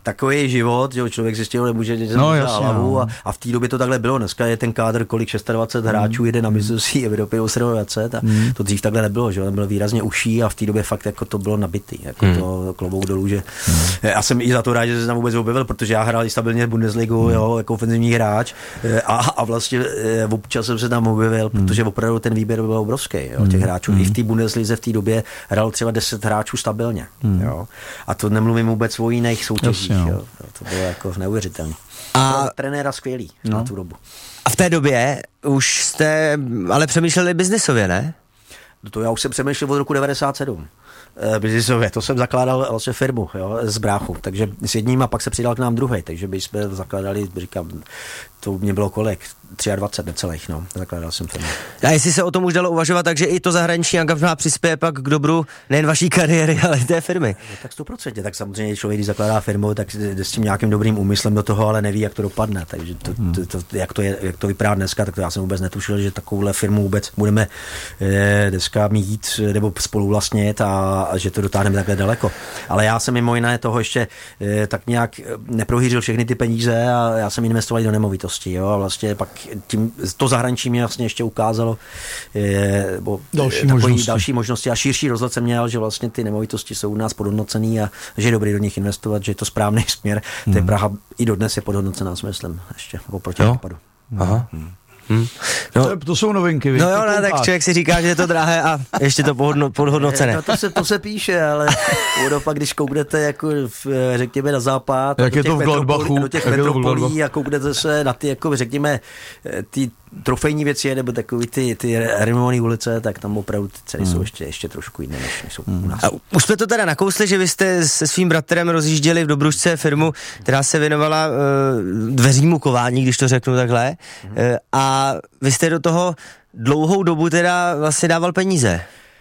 takový život, že člověk si s tím nemůže něco no, na hlavu a, a v té době to takhle bylo. Dneska je ten kádr, kolik dvacet šest hráčů mm. jede na mistrovství Evropy o dvacet a mm. to dřív takhle nebylo, že byl výrazně uší a v té době fakt jako to bylo nabitý, jako mm. to klobouk dolů, že mm. já jsem i za to rád, že se tam vůbec objevil, protože já hrál i stabilně Bundesligu, mm. jo, jako ofenzivní hráč a, a vlastně občas jsem se tam objevil, mm. protože opravdu ten výběr byl obrovský, jo, těch hráčů. Mm. I v té Bundeslize v té době hrál třeba deset hráčů stabilně, mm. jo. A to nemluvím vůbec o jiných soutěžích, Jasně, jo. To bylo jako neuvěřitelné. A trenéra skvělý no. na tu dobu. A v té době už jste ale přemýšleli biznisově, ne? To já už jsem přemýšlel od roku devadesát sedm. E, biznisově, to jsem zakládal vlastně firmu, jo, z bráchu, takže s jedním a pak se přidal k nám druhý, takže by jsme zakládali, říkám, to mě bylo kolik, dvacet tři necelých, no, zakládal jsem firmu. A jestli se o tom už dalo uvažovat, takže i to zahraniční angažmá přispěje pak k dobru nejen vaší kariéry, ale i té firmy. No, tak sto procent, tak samozřejmě člověk, když zakládá firmu, tak jde s tím nějakým dobrým úmyslem do toho, ale neví, jak to dopadne, takže to, to, to, jak, to je, jak to vypadá dneska, tak to já jsem vůbec netušil, že takovouhle firmu vůbec budeme eh, dneska mít nebo spoluvlastnit a, a že to dotáhneme takhle daleko. Ale já jsem mimo jiné toho ještě eh, tak nějak neprohýřil všechny ty peníze a já jsem investoval do nemovitostí, jo, a vlastně pak tím, to zahraničí mě vlastně ještě ukázalo eh, bo, další, možnosti. další možnosti a širší rozhled jsem měl, že vlastně ty nemovitosti jsou u nás podhodnocený a že je dobrý do nich investovat, že je to správný směr. Hmm. Té Praha i dodnes je podhodnocená, myslím, ještě oproti nápadu. Aha. Hmm. Hmm. No, to, to jsou novinky. No jo, ne, tak člověk si říká, že je to drahé a ještě to pohodno, podhodnocené. No, to, se, to se píše, ale pak, když kouknete jako v, řekněme na západ, jak do je těch, to v metropolí, do těch metropolí a kouknete se na ty, jako řekněme, ty trofejní věci, nebo takový ty, ty renomované ulice, tak tam opravdu ty ceny hmm. jsou ještě, ještě trošku jiné, než jsou hmm. u nás. A už jsme to teda nakousli, že vy jste se svým bratrem rozjížděli v Dobrušce firmu, která se věnovala uh, dveřímu kování, když to řeknu takhle, hmm. uh, a vy jste do toho dlouhou dobu teda vlastně dával peníze.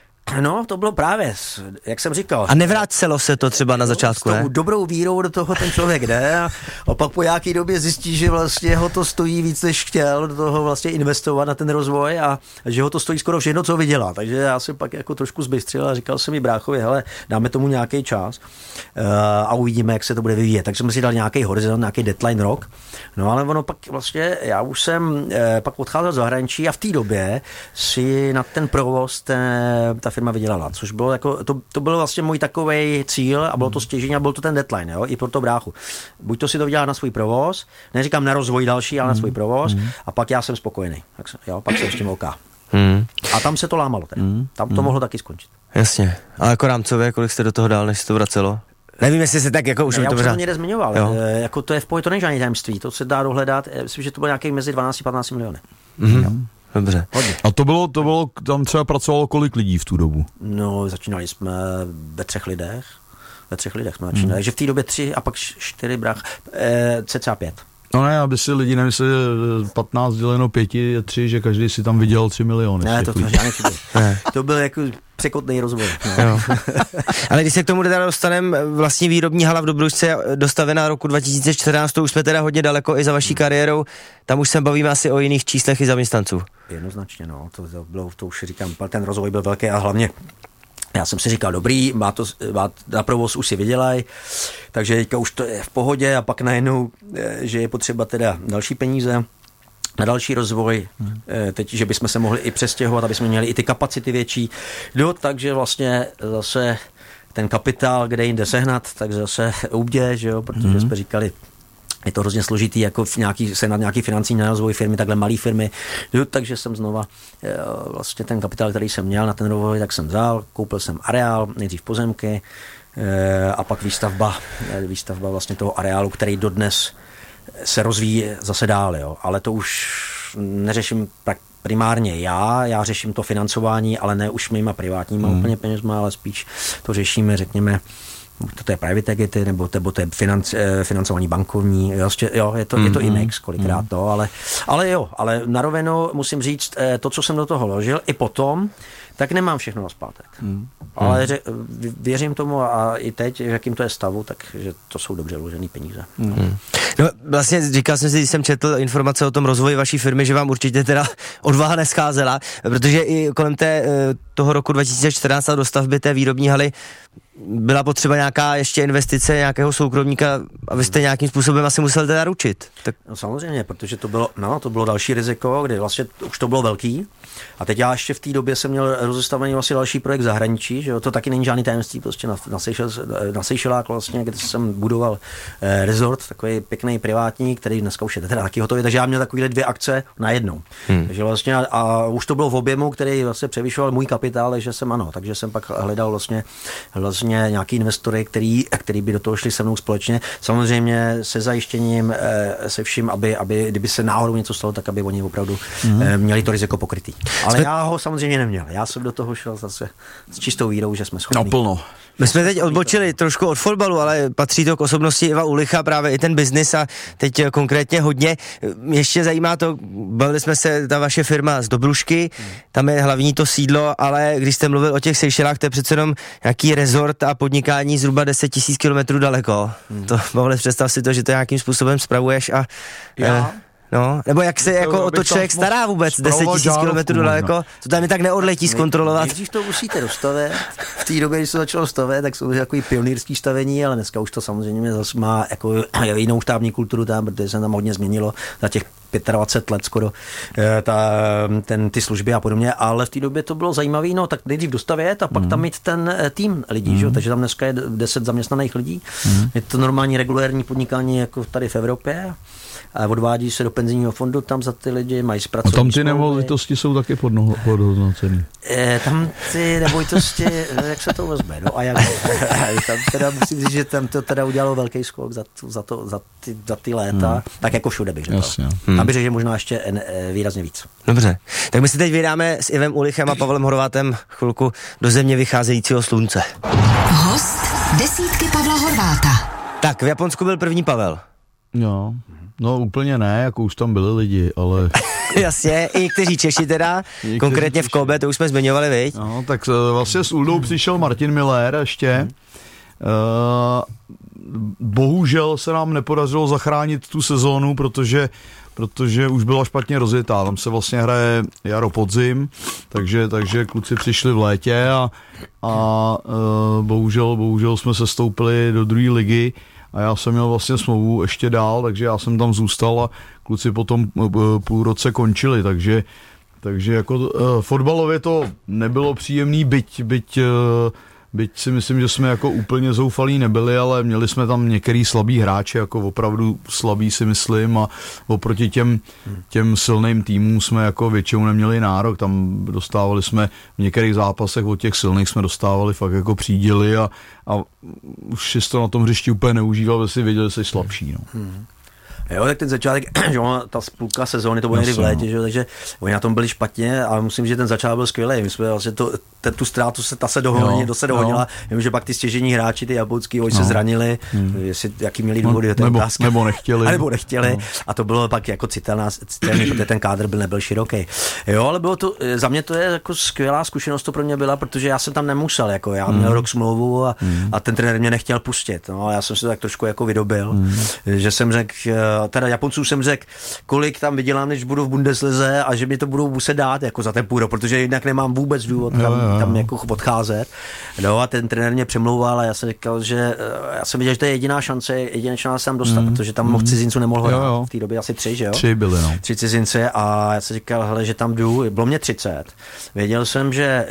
No, to bylo právě, jak jsem říkal. A nevrátilo se to třeba na začátku, ne? S tou dobrou vírou do toho ten člověk jde a, a pak po nějaký době zjistí, že vlastně ho to stojí víc, než chtěl do toho vlastně investovat na ten rozvoj a že ho to stojí skoro všechno, co vydělá. Takže já jsem pak jako trošku zbystřil a říkal jsem mi bráchovi, hele, dáme tomu nějaký čas uh, a uvidíme, jak se to bude vyvíjet. Takže jsme si dali nějaký horizont, nějaký deadline rok. No ale ono pak vlastně, já už jsem uh, pak odcházel z zahraničí a v té době si na ten provoz ten, ta firma vydělala, což bylo jako, to, to byl vlastně můj takovej cíl a bylo to stěžení a byl to ten deadline, jo, i pro to bráchu. Buď to si to vydělá na svůj provoz, neříkám na rozvoj další, ale na svůj provoz mm. a pak já jsem spokojený. Tak, jo, pak se ještě mouká. Mm. A tam se to lámalo teda. Mm. Tam to mm. mohlo taky skončit. Jasně. Ale jako rámcově, kolik jste do toho dál, než se to vracelo? Nevím, jestli se tak jako už... Ne, já to už jsem to někde zmiňoval. E, jako to je v pohodě, to není žádný tajemství. To se dá dohledat. E, myslím, že to bylo nějaký mezi dvanáct a patnáct miliony. Mm. Dobře. Hodně. A to bylo, to bylo, tam třeba pracovalo kolik lidí v tu dobu? No, začínali jsme ve třech lidech. Ve třech lidech jsme začínali. Hmm. Takže v té době tři a pak čtyři brach, e, cca pět. No ne, aby si lidi nemysleli, patnáct děleno pěti je tři, že každý si tam vydělal tři miliony. Ne, to, to žádný chyby. To byl jako překotný rozvoj. No. Ale když se k tomu teda dostaneme, vlastní výrobní hala v Dobrušce dostavená roku dva tisíce čtrnáct, to už jsme teda hodně daleko i za vaší kariérou, tam už se bavíme asi o jiných číslech i zaměstnanců. Jednoznačně, no, to, to bylo, to už říkám, ten rozvoj byl velký a hlavně já jsem si říkal, dobrý, má to, má, na provoz už si vydělaj, takže teďka už to je v pohodě a pak najednou, že je potřeba teda další peníze na další rozvoj, hmm. teď, že bychom se mohli i přestěhovat, aby jsme měli i ty kapacity větší. No, takže vlastně zase ten kapitál, kde jinde sehnat, tak zase ubdě, že jo, protože hmm. jsme říkali, je to hrozně složitý, jako v nějaký, sehnat nějaký financí na rozvoj firmy, takhle malý firmy. No, takže jsem znova vlastně ten kapitál, který jsem měl na ten rozvoj, tak jsem vzal, koupil jsem areál, nejdřív pozemky a pak výstavba, výstavba vlastně toho areálu, který dodnes se rozvíjí zase dál, jo. Ale to už neřeším primárně já, já řeším to financování, ale ne už mýma privátníma hmm. úplně penězma, ale spíš to řešíme, řekněme, to je private equity, nebo to, to je financ, financování bankovní, jo, jo je, to, mm, je to i mix kolikrát, mm. to, ale, ale jo, ale na rovinu musím říct, to, co jsem do toho ložil, i potom, tak nemám všechno nazpátek. Mm. Ale ře, věřím tomu a i teď, v jakým to je stavu, takže to jsou dobře vložený peníze. Mm. No vlastně říkal jsem si, když jsem četl informace o tom rozvoji vaší firmy, že vám určitě teda odvaha nescházela, protože i kolem té, toho roku dva tisíce čtrnáct a dostavby té výrobní haly byla potřeba nějaká ještě investice nějakého soukromníka, abyste nějakým způsobem asi musel teda ručit. Tak... No samozřejmě, protože to bylo, no, to bylo další riziko, kdy vlastně už to bylo velký. A teď já ještě v té době jsem měl rozestavený vlastně další projekt v zahraničí, že jo, to taky není žádný tajemství, prostě na, na, Seychelles, na Seychellách vlastně, kde jsem budoval eh, resort, takový pěkný privátní, který dneska už je teda taky hotový, takže já měl takovýhle dvě akce najednou. Hmm. Takže vlastně a, a už to bylo v objemu, který vlastně převyšoval můj kapitál, takže jsem ano, takže jsem pak hledal vlastně, vlastně nějaký investory, který, který by do toho šli se mnou společně. Samozřejmě se zajištěním, eh, se vším, aby, aby kdyby se náhodou něco stalo, tak aby oni opravdu hmm. eh, měli to riziko pokrytý. Ale já ho samozřejmě neměl. Já jsem do toho šel zase s čistou vírou, že jsme schopni. Naplno. My jsme teď odbočili trošku od fotbalu, ale patří to k osobnosti Iva Ulicha, právě i ten biznis a teď konkrétně hodně. Ještě zajímá to, bavili jsme se, ta vaše firma z Dobrušky, tam je hlavní to sídlo, ale když jste mluvil o těch Seychellách, to je přece jenom nějaký rezort a podnikání zhruba deset tisíc kilometrů daleko. Hmm. To, Pavle, představ si to, že to nějakým způsobem spravuješ a... Já? Eh, No, nebo jak se jako o to člověk stará vůbec deset tisíc kilometrů daleko, to tam je tak neodletí zkontrolovat. Nejdřív to musíte dostavět. V té době, když se začalo stavět, tak jsou takový pionýrský stavení, ale dneska už to samozřejmě zase má jako jinou štábní kulturu tam, protože se tam hodně změnilo za těch dvacet pět let skoro ta, ten, ty služby a podobně, ale v té době to bylo zajímavé, no tak nejdřív dostavět a pak mm. tam mít ten tým lidí, mm. že? Takže tam dneska je deset zaměstnaných lidí. Mm. Je to normální regulérní podnikání jako tady v Evropě. A odvádí se do penzijního fondu, tam za ty lidi mají zpracovat. A tam ty nemovitosti jsou taky podhodnocený. E, tam ty nemovitosti, jak se to vezme, no a jak, tam teda musím říct, že tam to teda udělalo velký skok za, tu, za, to, za, ty, za ty léta, hmm. tak jako všude bych řekl. Jasně. Hmm. Tam bych řekl, že možná ještě e, výrazně víc. Dobře, tak my si teď vydáme s Ivem Ulichem a Pavlem Horvátem chvilku do země vycházejícího slunce. Host desítky Pavla Horváta. Tak, v Japonsku byl první Pavel. Jo. No úplně ne, jako už tam byli lidi, ale... Jasně, i někteří Češi teda, někteří konkrétně v Kobe, to už jsme zmiňovali, viď? No, tak vlastně s Uldou přišel Martin Miller ještě. Uh, bohužel se nám nepodařilo zachránit tu sezónu, protože protože už byla špatně rozjetá. Tam se vlastně hraje jaro podzim, takže, takže kluci přišli v létě a, a uh, bohužel, bohužel jsme se stoupili do druhé ligy. A já jsem měl vlastně smlouvu ještě dál, takže já jsem tam zůstal a kluci potom půl roce končili, takže, takže jako uh, fotbalově to nebylo příjemný, byť, byť, uh, byť si myslím, že jsme jako úplně zoufalí nebyli, ale měli jsme tam některý slabý hráče, jako opravdu slabý si myslím a oproti těm, těm silným týmům jsme jako většinou neměli nárok, tam dostávali jsme v některých zápasech od těch silných jsme dostávali fakt jako příděly a, a už si to na tom hřišti úplně neužíval, protože si věděl, že jsi slabší. No. Hmm. Jo, tak ten začátek, že ona, ta půlka sezóny, to bylo někdy v létě, že, takže oni na tom byli špatně, ale musím, že ten začátek byl skvělý. My jsme vlastně to, ten, tu ztrátu se, ta se dohonila, to se dohonila. Vím, že pak ty stěžení hráči, ty japonský, oni no. se zranili, hmm. jestli, jaký měli důvody, no, nebo, nebo nechtěli. A nebo nechtěli. No. A to bylo pak jako citelná, citelný, protože ten kádr byl nebyl široký. Jo, ale bylo to, za mě to je jako skvělá zkušenost, to pro mě byla, protože já jsem tam nemusel, jako já hmm. měl rok smlouvu a, hmm. a ten trenér mě nechtěl pustit. No, já jsem se tak trošku jako vydobil, hmm. že jsem řekl, teda Japonců jsem řekl, kolik tam vydělám, než budu v Bundeslize a že mi to budou muset dát jako za ten půl rok, protože jinak nemám vůbec důvod tam, jo, jo. tam jako odcházet. No a ten trenér mě přemlouval a já jsem říkal, že já jsem viděl, že to je jediná šance, jediná šance tam dostat, mm. protože tam moc cizinců nemohl hrát. V té době asi tři, že jo? Tři byly, no. Tři cizinci a já jsem říkal, hele, že tam jdu, bylo mě třicet. Věděl jsem, že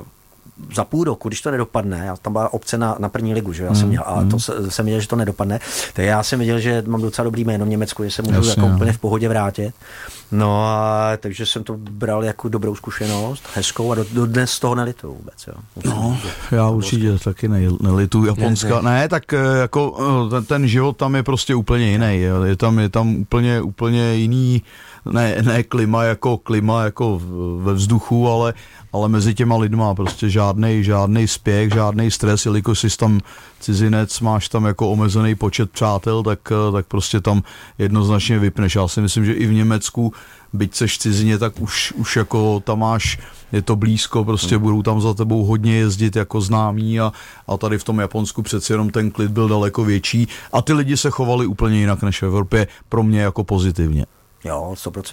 za půl roku, když to nedopadne, já tam byla opce na, na první ligu, že já jsem měl, a to se, jsem věděl, že to nedopadne, tak já jsem věděl, že mám docela dobrý jméno v Německu, že se můžu jako úplně v pohodě vrátit. No a takže jsem to bral jako dobrou zkušenost, hezkou a do, do dnes z toho nelituju vůbec. Jo. No, já určitě taky nelituju Japonska. Ne, tak jako ten, ten život tam je prostě úplně jiný. Je tam, je tam úplně, úplně jiný, ne, ne klima jako klima jako ve vzduchu, ale ale mezi těma lidma prostě žádnej, žádnej spěch, žádnej stres, jelikož jsi tam cizinec, máš tam jako omezený počet přátel, tak, tak prostě tam jednoznačně vypneš. Já si myslím, že i v Německu, byť seš cizině, tak už, už jako tam máš, je to blízko, prostě budou tam za tebou hodně jezdit jako známí a, a tady v tom Japonsku přeci jenom ten klid byl daleko větší a ty lidi se chovali úplně jinak než v Evropě, pro mě jako pozitivně. Jo, stoprocentně.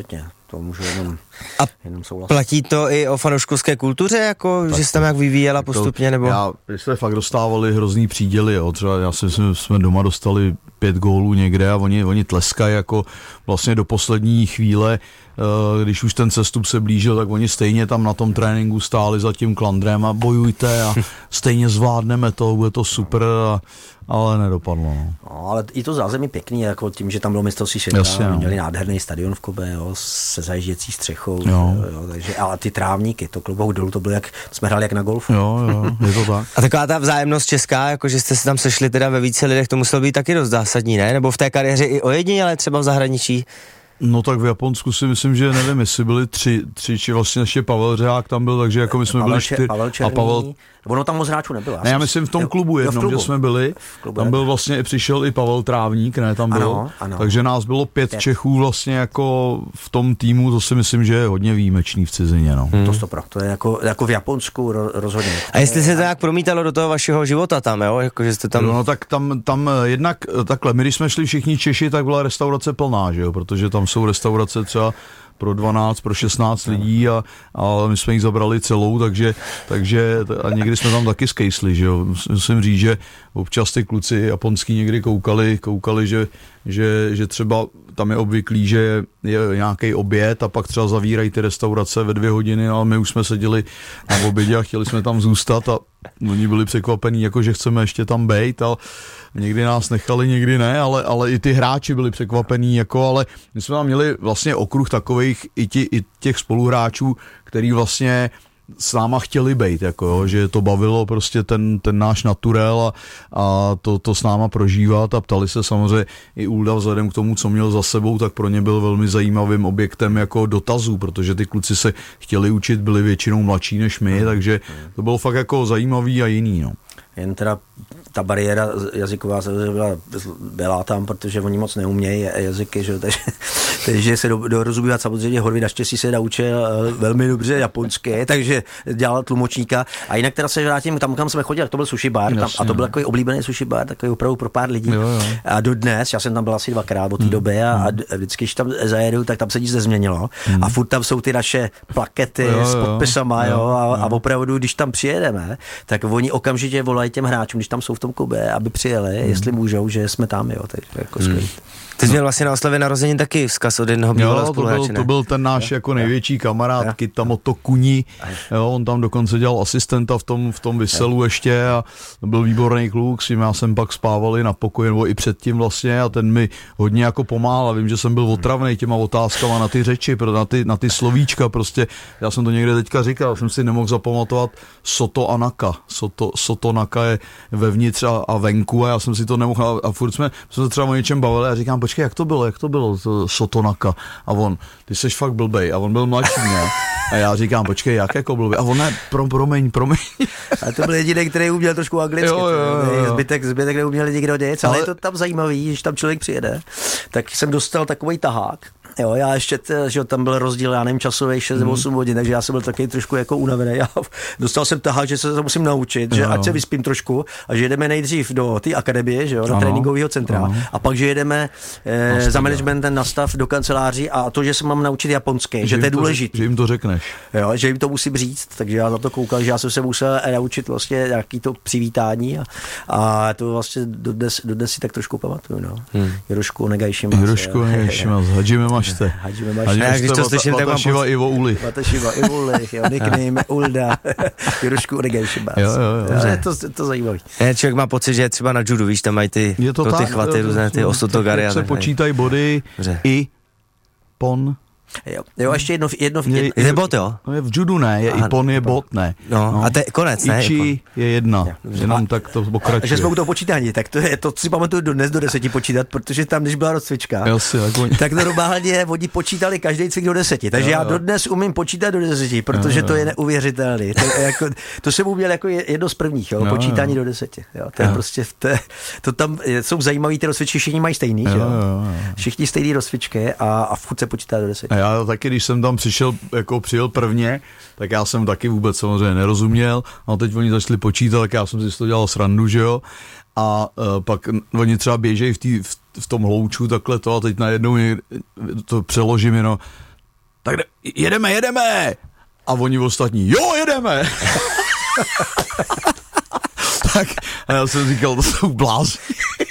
to můžu jenom, a jenom souhlasit. Platí to i o fanouškovské kultuře, jako, že se tam jak vyvíjela postupně, nebo? Já, my jsme fakt dostávali hrozný příděly, jo. Třeba já si myslím, jsme doma dostali pět gólů někde a oni, oni tleskají jako vlastně do poslední chvíle, když už ten sestup se blížil, tak oni stejně tam na tom tréninku stáli za tím klandrem a bojujte a stejně zvládneme to, bude to super, a, ale nedopadlo. No. No, ale i to zázemí pěkný, jako tím, že tam bylo mistrovství světa, Jasně, no. Měli nádherný stadion v Kobe, jo, se zajížděcí střechou, jo. Jo, takže, a ty trávníky, to klobouk dolů, to bylo jak, jsme hráli jak na golfu. Jo, jo, je to tak. A taková ta vzájemnost česká, jako že jste se tam sešli teda ve více lidech, to muselo být taky dost zásadní, ne? Nebo v té kariéře i ojedinělé třeba v zahraničí? No tak v Japonsku si myslím, že nevím, jestli byli tři, tři či vlastně ještě Pavel Řehák tam byl, takže jako my jsme Pavel, byli čtyři. Pavel Černý, a Pavel... Ono tam moc hráčů nebylo. Ne, já myslím v tom jo, klubu jednom, klubu. Že jsme byli, tam byl vlastně, přišel i Pavel Trávník, ne, tam byl, ano, ano. Takže nás bylo pět, pět Čechů vlastně jako v tom týmu, to si myslím, že je hodně výjimečný v cizině, no. Hmm. To stopro, to je jako, jako v Japonsku rozhodně. A jestli se to nějak promítalo do toho vašeho života tam, jo, jako že jste tam... No, no tak tam, tam jednak takhle, my když jsme šli všichni Češi, tak byla restaurace plná, že jo, protože tam jsou restaurace třeba pro dvanáct, pro šestnáct lidí a, a my jsme jich zabrali celou, takže, takže a někdy jsme tam taky skejsli, že jo. Musím říct, že občas ty kluci japonský někdy koukali, koukali, že, že, že třeba tam je obvyklý, že je nějaký oběd a pak třeba zavírají ty restaurace ve dvě hodiny, ale my už jsme seděli na obědě a chtěli jsme tam zůstat a oni byli překvapení, jako že chceme ještě tam bejt a někdy nás nechali, někdy ne, ale, ale i ty hráči byli překvapení, jako, ale my jsme tam měli vlastně okruh takových i, ti, i těch spoluhráčů, který vlastně s náma chtěli bejt, jako jo, že to bavilo prostě ten, ten náš naturel a, a to, to s náma prožívat a ptali se samozřejmě i Ulda vzhledem k tomu, co měl za sebou, tak pro ně byl velmi zajímavým objektem jako dotazů, protože ty kluci se chtěli učit, byli většinou mladší než my, takže to bylo fakt jako zajímavý a jiný, no. Jen teda ta bariéra jazyková byla, byla tam, protože oni moc neumějí jazyky, že? Takže, takže se do, dorozumívat samozřejmě Horvý naštěstí se naučil velmi dobře japonsky, takže dělal tlumočníka. A jinak teda se vrátím tam, kam jsme chodili, to byl sushi bar tam, a to byl takový oblíbený sushi bar, takový opravdu pro pár lidí. Jo, jo. A dodnes, já jsem tam byl asi dvakrát od té hmm. doby a, a vždycky, když tam zajedu, tak tam se nic nezměnilo. Hmm. A furt tam jsou ty naše plakety jo, jo, s podpisama, jo, jo, a, jo. A opravdu, když tam přijedeme, tak oni okamžitě volají těm hráčům, když tam jsou v tom klube, aby přijeli, hmm. jestli můžou, že jsme tam, jo, takže jako skvělý. Hmm. Ty jsi měl vlastně na oslavě narozenin taky vzkaz od jednoho bývalého spoluhráče, to, to byl ten náš jako největší kamarád, Kitamoto Kuni, jo, on tam dokonce dělal asistenta v tom, v tom Vyselu ještě a byl výborný kluk, s ním já jsem pak spával i na pokoji, nebo i předtím vlastně a ten mi hodně jako pomáhal a vím, že jsem byl otravnej těma otázkama na ty řeči, na ty, na ty slovíčka, prostě já jsem to někde teďka říkal, jsem si nemohl zapamatovat Soto a Naka, Soto, Soto Naka je vevnitř a, a venku a já jsem si to nemohl a, a furt jsme, jsme se třeba o něčem bavili a říkám, počkej, jak to bylo, jak to bylo, to Sotonaka. A on, ty seš fakt blbej. A on byl mladší, ne? A já říkám, počkej, jak jako blbej. A on, ne, pro, promiň, promiň. A to byl jediný, který uměl trošku anglicky. Jo, jo, jo. Zbytek, zbytek neuměl nikdo nic, ale, ale je to tam zajímavý, když tam člověk přijede. Tak jsem dostal takový tahák. Jo, já ještě, že tam byl rozdíl, já nevím, časový šest nebo osm hodin, takže já jsem byl taky trošku jako unavený. Já dostal jsem tahák, že se to musím naučit, že jo, ať se vyspím trošku a že jedeme nejdřív do té akademie, že jo, do tréninkového centra ano. A pak, že jedeme eh, za managementem na stav do kanceláří a to, že se mám naučit japonsky, že, že to je důležité. Že jim to řekneš. Jo, že jim to musím říct, takže já na to koukal, že já jsem se musel naučit vlastně nějaký to přivítání a, a to vlastně dodnes, dodnes si tak trošku pamatuju, no. Hmm. Jirošku Negajšimas. Jirošku Negajšimas, Hadžime Mašte. Hadžime Mašte. Já když to slyším, tak mám Watašiva Ivo Uli. Watašiva Ivo Uli, jo, nickname Ulda. Jirošku Negajšimas. Jo, jo, jo. Je to, to zajímavý. Ne, člověk má pocit, že třeba na judu, víš, tam mají ty, je to to tak, ty chvaty, různé ty osotogary. Jak se počítají body i pon. Jo, jo, ještě jedno, jedno, je, jedno. Je bot, jo? No je v judu ne, je aha, i pon je bot, ne. No, no. A to je konec, ne? Ichi je jedna, je, jenom tak to pokračuje. A že jsme u toho počítání, tak to je, to si pamatuju do dnes do deseti počítat, protože tam, když byla rozcvička, Jasně, tak, oni... tak normálně oni počítali každý cvik do deseti, takže jo, jo. Já dodnes umím počítat do deseti, protože jo, jo. To je neuvěřitelný. To, je jako, to jsem uměl jako jedno z prvních, jo, jo, počítání jo. do deseti. Jo, to je jo. prostě, to, je, to tam jsou zajímavý, ty rozcvičky všichni mají stejný, jo, jo, jo. Všichni stejný rozcvičky a, a furt se počítá do deseti. A já taky, když jsem tam přišel, jako přijel prvně, tak já jsem taky vůbec samozřejmě nerozuměl. A teď oni začali počítat, tak já jsem si to dělal srandu, že jo. A uh, pak oni třeba běžejí v, tý, v, v tom hlouču takhle to a teď najednou to přeložím jenom tak jedeme, jedeme. A oni ostatní, jo, jedeme. Tak a já jsem říkal, to jsou blázni.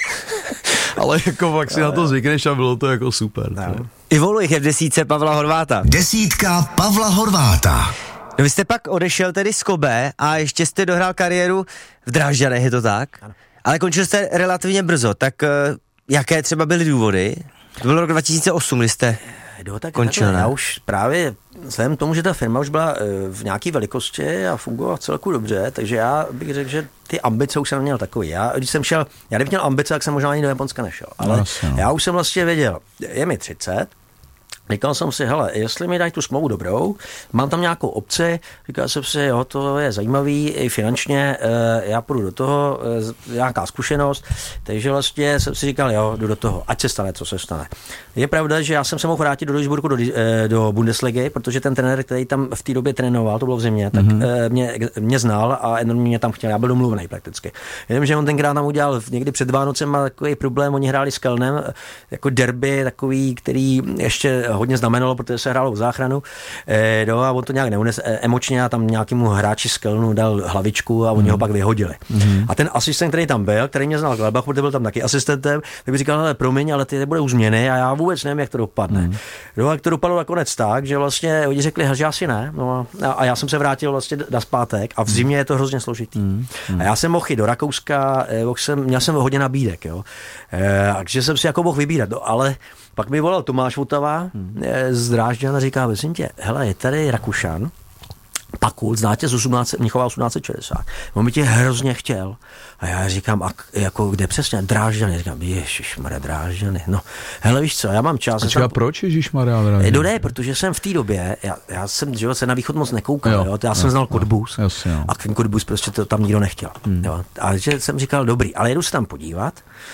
Ale jako fakt si na to zvykneš a bylo to jako super. No. Ivo Luich je v desítce Pavla Horváta. Desítka Pavla Horváta. No vy jste pak odešel tedy z Kobe a ještě jste dohrál kariéru v Drážďanech, je to tak? Ano. Ale končil jste relativně brzo, tak uh, jaké třeba byly důvody? To byl rok dva tisíce osm, kdy jste no, tak končil, takhle, já už právě vzhledem k tomu, že ta firma už byla v nějaké velikosti a fungovala celku dobře, takže já bych řekl, že ty ambice už jsem měl takový. Já, když jsem šel, já kdybych měl ambice, tak jsem možná ani do Japonska nešel, ale no, já už jsem vlastně věděl, je mi třicet, říkal jsem si, hele, jestli mi dají tu smlouvu dobrou, mám tam nějakou opci, říkal jsem si, jo, to je zajímavý, i finančně, já půjdu do toho, nějaká zkušenost, takže vlastně jsem si říkal, jo, jdu do toho, ať se stane, co se stane. Je pravda, že já jsem se mohl vrátit do Duisburgu, do, do Bundesligy, protože ten trenér, který tam v té době trénoval, to bylo v zimě, tak mm-hmm. mě, mě znal a enormně mě tam chtěl, já byl domluvený prakticky. Jenom, že on tenkrát tam udělal někdy před Vánocem takový problém, oni hráli s Kelnem, jako derby, takový, který ještě hodně znamenalo, protože se hrálo v záchranu. E, no a on to nějak neunes e, emočně a tam nějakému hráči z Kelnu dal hlavičku a oni mm. ho pak vyhodili. Mm. A ten asistent, který tam byl, který mě znal Gladbach, protože byl tam taky asistentem, tak by říkal, ale promiň, ale ty nebudou změny a já vůbec nevím, jak to dopadne. Mm. No a jak to dopadlo nakonec tak, že vlastně oni řekli, že asi ne. No a, a já jsem se vrátil vlastně na zpátek a v zimě je to hrozně složitý. Mm. A já jsem mohl jít do Rakouska, jsem, měl jsem hodně nabídek, jo. E, takže jsem si jako mohl vybírat, no, ale pak mi volal Tomáš Votava hmm. z Drážďan a říká, myslím tě, hele, je tady Rakušan, Pakul, znáte z osmnáct, Mnichova osmnáct set šedesát. On mi tě hrozně chtěl. A já říkám, a jako kde přesně? Drážďany. Říkám, ježišmarja, Drážďany. No, hele, víš co, já mám čas. A tam... proč ježišmarja, Drážďany? Dodej, protože jsem v té době, já, já jsem, že se na východ moc nekoukal, jo, jo, já jo, jsem znal Cottbus. A ten Cottbus prostě to tam nikdo nechtěl. Hmm. Jo. A že jsem říkal, dobrý, ale jedu se tam podívat.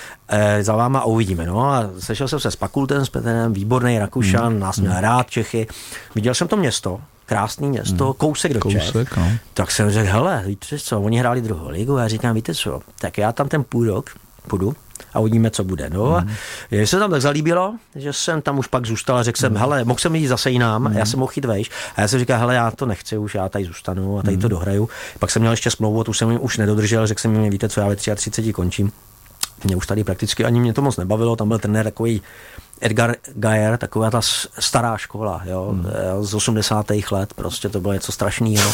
E, za váma a uvidíme. No a sešel jsem se s Pakultem, s Petrem, výborný Rakušan, hmm. nás měl hmm. rád Čechy. Viděl jsem to město, krásný město, hmm. kousek do Čech. Kousek, no. Tak jsem řekl, hele, víte co, oni hráli druhou ligu a já říkám, víte co, tak já tam ten půl rok půjdu a uvidíme, co bude. No hmm. a je se tam tak zalíbilo, že jsem tam už pak zůstal a řekl jsem, hmm. hele, mohl jsem jít zase jinam, hmm. já jsem mohl jít vejš a já jsem říkal, hele, já to nechci už, já tady zůstanu a tady hmm. to dohraju. Pak jsem měl ještě smlouvu, tu jsem jim už nedodržel, řekl jsem jim, víte co, já ve třiceti třech končím. Mě už tady prakticky ani mě to moc nebavilo, tam byl trenér takový Edgar Geyer, taková ta stará škola, jo, hmm. z osmdesátých let, prostě to bylo něco strašného.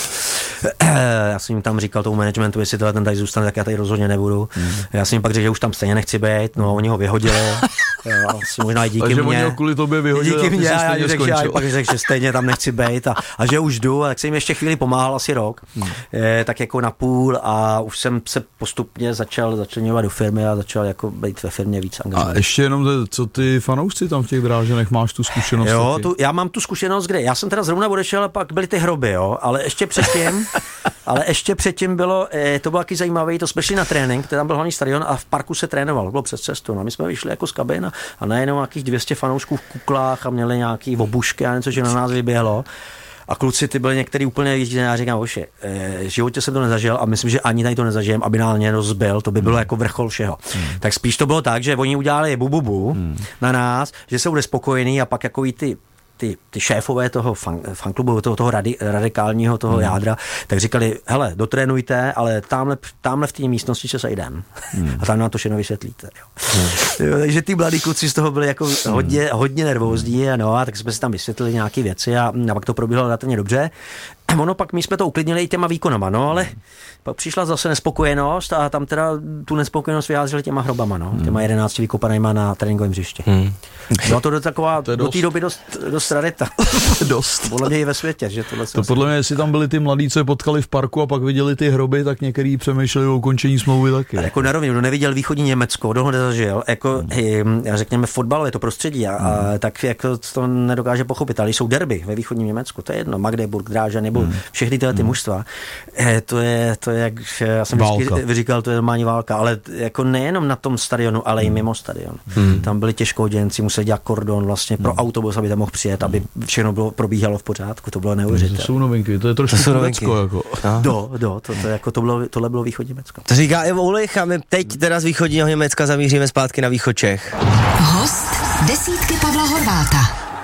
Já jsem jim tam říkal tomu managementu, jestli tohle ten tady zůstane, tak já tady rozhodně nebudu. Hmm. Já jsem jim pak řekl, že už tam stejně nechci být, no oni ho vyhodili. Jo, asi možná i díky takže mě. Takže oni ho kvůli tobě vyhodili díky a ty mě, jsi stejně řek, skončil. Já pak řekl, že stejně tam nechci být a, a že už jdu, a tak jsem jim ještě chvíli pomáhal, asi rok, hmm. e, tak jako na půl a už jsem se postupně začal začlenovat do firmy a začal jako být ve firmě víc angažovaný. A ještě jenom, co ty fanoušci tam v těch Drážďanech, máš tu zkušenost? Jo, tu, já mám tu zkušenost, kde já jsem teda zrovna odešel a pak byly ty hroby, jo, ale ještě předtím, ale ještě předtím bylo, e, to bylo taky zajímavé, to jsme šli na trénink, tam byl hlavní stadion a v parku se trénoval, bylo přes cestu, no, my jsme vyšli jako z kabin a, a najednou nějakých dvě stě fanoušků v kuklách a měli nějaký obušky a něco, že na nás vyběhlo. A kluci, ty byli některý úplně jediné, já říkám, oši, v životě jsem to nezažil a myslím, že ani tady to nezažijem, aby nás někdo zbyl, to by bylo hmm. jako vrchol všeho. Hmm. Tak spíš to bylo tak, že oni udělali bu, bu hmm. na nás, že jsou nespokojení a pak jako ty Ty, ty šéfové toho fan, fanklubu, toho, toho radi, radikálního toho hmm. jádra, tak říkali, hele, dotrénujte, ale tamhle, tamhle v té místnosti se sejdem. Hmm. A tam nám to všechno vysvětlíte. Jo. Hmm. Jo, takže ty mladí kluci z toho byli jako hmm. hodně, hodně nervózní, no, a tak jsme si tam vysvětlili nějaké věci a, a pak to probíhalo relativně dobře. Ono pak my jsme to uklidnili i těma výkonama, no, ale pak přišla zase nespokojenost a tam teda tu nespokojenost vyjádřili těma hrobama, no, těma jedenácti vykopanýma na tréninkovém hřišti. Hmm. Byla to do taková, to do té doby dost, dost rarita. Dost. Podle mě i ve světě, že tohle to podle mě, jestli tam byli ty mladí, co je potkali v parku a pak viděli ty hroby, tak některý přemýšleli o ukončení smlouvy taky. A jako narovně, kdo neviděl východní Německo, kdo ho nezažil, jako hmm. řekněme fotbalové to prostředí, a, a hmm. tak jako to nedokáže pochopit, ale jsou derby ve východním Německu, to je jedno, Magdeburg, Drážďany, nebo hmm. všechny tyhle ty hmm. mužstva. E, to je, to je, jak já jsem vždycky říkal, to je normální válka, ale jako nejenom na tom stadionu, ale hmm. i mimo stadion. Hmm. Tam byli těžkoděnci, museli dělat kordon vlastně pro hmm. autobus, aby tam mohl přijet, aby všechno bylo, probíhalo v pořádku, to bylo neuvěřitelné. To jsou novinky, to je trošku Německo. Jako. Do, do, to, to, jako to bylo, tohle bylo východní Německo. To říká Ivo Luich a my teď teda z východního Německa zamíříme zpátky na východ Čech. Host desítky Pavla Horváta.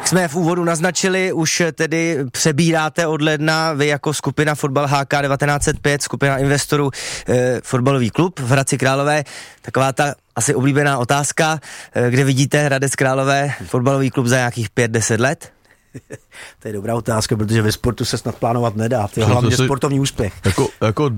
jsme v úvodu naznačili, už tedy přebíráte od ledna vy jako skupina Fotbal H K devatenáct set pět, skupina investorů, e, fotbalový klub v Hradci Králové. Taková ta asi oblíbená otázka, e, kde vidíte Hradec Králové, fotbalový klub za nějakých pět deset let? To je dobrá otázka, protože ve sportu se snad plánovat nedá. To je hlavně to si, sportovní úspěch. Jako, jako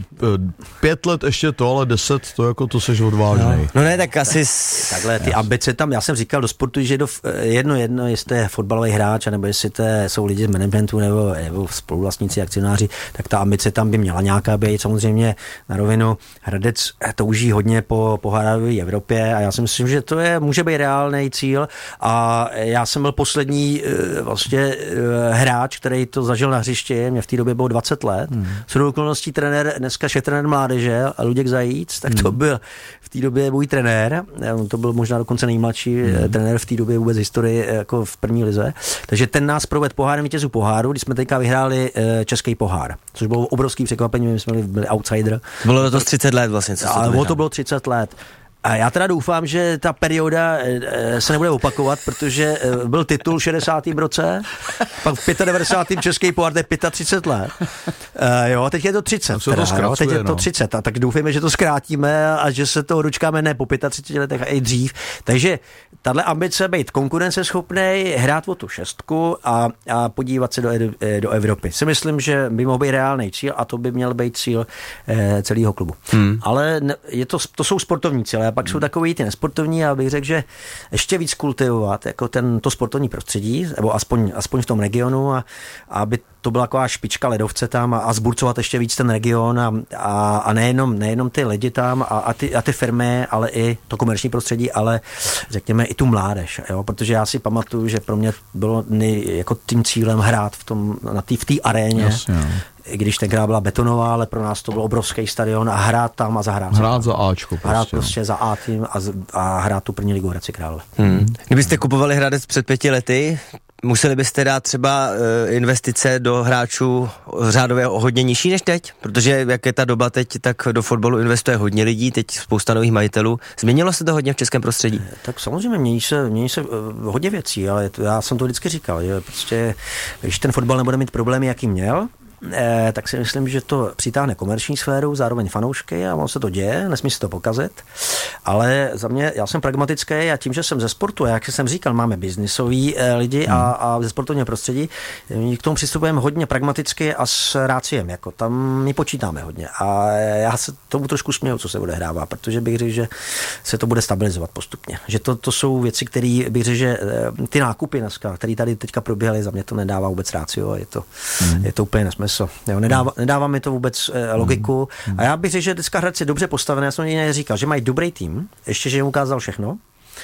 pět let ještě to, ale deset, to jako to seš odvážnej. No, no ne, tak asi... Takhle ty ambice tam, já jsem říkal do sportu, že do, jedno jedno, jestli je fotbalový hráč, nebo jestli to jsou lidi z managementu, nebo, nebo spoluvlastníci, akcionáři, tak ta ambice tam by měla nějaká být. Samozřejmě na rovinu Hradec touží hodně po pohárové Evropě a já si myslím, že to je, může být reálný cíl a já jsem byl poslední vlastně hráč, který to zažil na hřišti, mě v té době bylo dvacet let. Hmm. Shodou okolností trenér, dneska je trenér mládeže a Luděk Zajíc, tak to byl v té době můj trenér, to byl možná dokonce nejmladší hmm. trenér v té době vůbec historii jako v první lize. Takže ten nás provedl pohárem vítězů poháru, když jsme teďka vyhráli český pohár, což bylo obrovský překvapení, my jsme byli outsider. Bylo to třicet let vlastně, co ale to, to bylo třicet let. A já teda doufám, že ta perioda se nebude opakovat, protože byl titul v šedesátém roce, pak v devadesátém pátém český pohár, to je třicet pět let. Uh, jo, teď je to třicet. Teda, to zkracuje, jo, teď je to třicet, a tak doufejme, že to zkrátíme a že se toho dočkáme ne po třiceti pěti letech a i dřív. Takže tahle ambice být konkurenceschopný, hrát o tu šestku a, a podívat se do, do Evropy. Si myslím, že by mohl být reálný cíl a to by měl být cíl eh, celého klubu. Hmm. Ale ne, je to, to jsou sportovní cíle. A pak jsou takový ty nesportovní a bych řekl, že ještě víc kultivovat jako ten, to sportovní prostředí, nebo aspoň, aspoň v tom regionu a, a aby to byla taková špička ledovce tam a, a zburcovat ještě víc ten region a, a, a nejenom, nejenom ty lidi tam a, a, ty, a ty firmy, ale i to komerční prostředí, ale řekněme i tu mládež, jo? Protože já si pamatuju, že pro mě bylo nej, jako tím cílem hrát v tom, na tý, v té aréně. Jasně, i když tenkrát byla betonová, ale pro nás to byl obrovský stadion a hrát tam a zahrát. Hrát za Ačko. Prostě. Hrát prostě za A tým a, a hrát tu první ligu Hradci Králové. Hmm. Kdybyste kupovali Hradec před pěti lety, museli byste dát třeba uh, investice do hráčů řádově o hodně nižší než teď? Protože jak je ta doba teď, tak do fotbalu investuje hodně lidí, teď spousta nových majitelů. Změnilo se to hodně v českém prostředí? Tak samozřejmě mění se, mění se uh, hodně věcí, ale to, já jsem to vždycky říkal, že prostě, když ten fotbal nebude mít problémy, jaký měl, Eh, tak si myslím, že to přitáhne komerční sféru, zároveň fanoušky a ono se to děje, nesmí se to pokazit. Ale za mě, já jsem pragmatický a tím, že jsem ze sportu, a jak jsem říkal, máme biznisový eh, lidi hmm. a, a ze sportovního prostředí, k tomu přistupujeme hodně pragmaticky a s ráciem, jako tam my počítáme hodně. A já se tomu trošku směju, co se odehrává, protože bych řekl, že se to bude stabilizovat postupně. Že to, to jsou věci, které bych řekl, že ty nákupy dneska, které tady teďka proběhly, za mě to nedává vůbec rácio, je to, hmm. je to úplně nesmysl. Jo, nedává, nedává mi to vůbec eh, logiku. A já bych řekl, že dneska Hradec je dobře postavený. Já jsem jiné říkal, že mají dobrý tým, ještě, že jim ukázal všechno.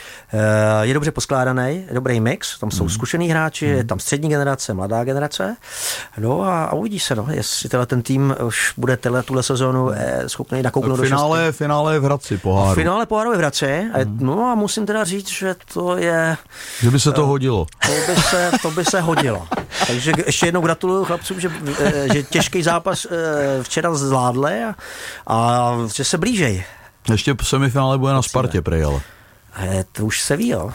Eh, je dobře poskládaný, dobrý mix, tam jsou zkušený hráči, je tam střední generace, mladá generace. No a, a uvidí se, no, jestli tenhle ten tým už bude tenhle, tuhle sezónu eh, schopný nakouknout do finále, šestky. Finále v Hradci poháru. A finále poháru je v Hradci. A, no a musím teda říct, že to je... Že by se to hodilo. To by se, to by se hodilo. Takže ještě jednou gratuluju chlapcům, že, že těžký zápas včera zvládli a, a že se blížej. Ještě semifinále bude na Spartě, prej, ale. E, to už se ví, jo.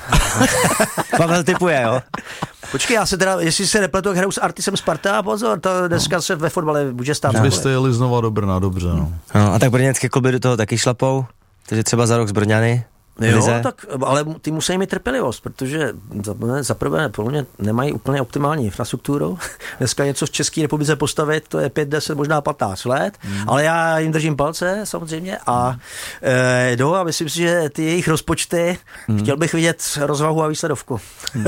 Pavel tipuje, jo. Počkej, já se teda, jestli se nepletu, jak hraju s Artisem Sparta, pozor, to dneska no. se ve fotbale může stát. Že byste jeli znova do Brna, dobře, no. no. A tak brněnské kluby do toho taky šlapou, takže třeba za rok z Brňany. Jo, tak, ale ty musí mít trpělivost, protože za prvé podle mě nemají úplně optimální infrastrukturu. Dneska něco v České republice postavit, to je pět, deset, možná patnáct let, mm. ale já jim držím palce samozřejmě a e, do, a myslím si, že ty jejich rozpočty, mm. chtěl bych vidět rozvahu a výsledovku.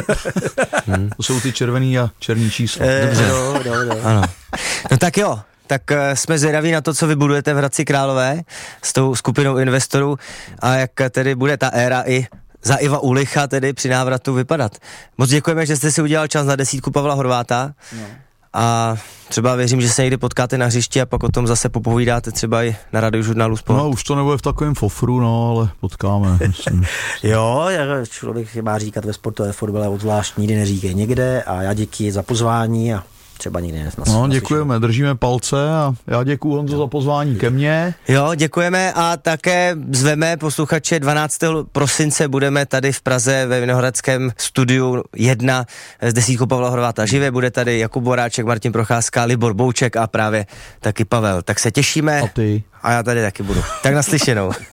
Mm. To jsou ty červený a černý čísla. E, Dobře. Do, do, do. Ano. No tak jo. Tak jsme zvědaví na to, co vybudujete v Hradci Králové s tou skupinou investorů a jak tedy bude ta éra i za Iva Ulicha tedy při návratu vypadat. Moc děkujeme, že jste si udělal čas na desítku Pavla Horváta no. a třeba věřím, že se někdy potkáte na hřišti a pak o tom zase popovídáte třeba i na Radiožurnálu Sport. No už to nebude v takovém fofru, no, ale potkáme. Jo, člověk má říkat ve sportu, ve fotbale, obzvlášť nikdy neříkej někde a já díky za pozvání a třeba nikdy nes. No, děkujeme, držíme palce a já děkuju, Honzo, za pozvání ke mně. Jo, děkujeme a také zveme posluchače dvanáctého prosince budeme tady v Praze ve Vinohradském studiu jedna s desítkou Pavla Horváta živě, bude tady Jakub Boráček, Martin Procházka, Libor Bouček a právě taky Pavel. Tak se těšíme. A ty? A já tady taky budu. Tak naslyšenou.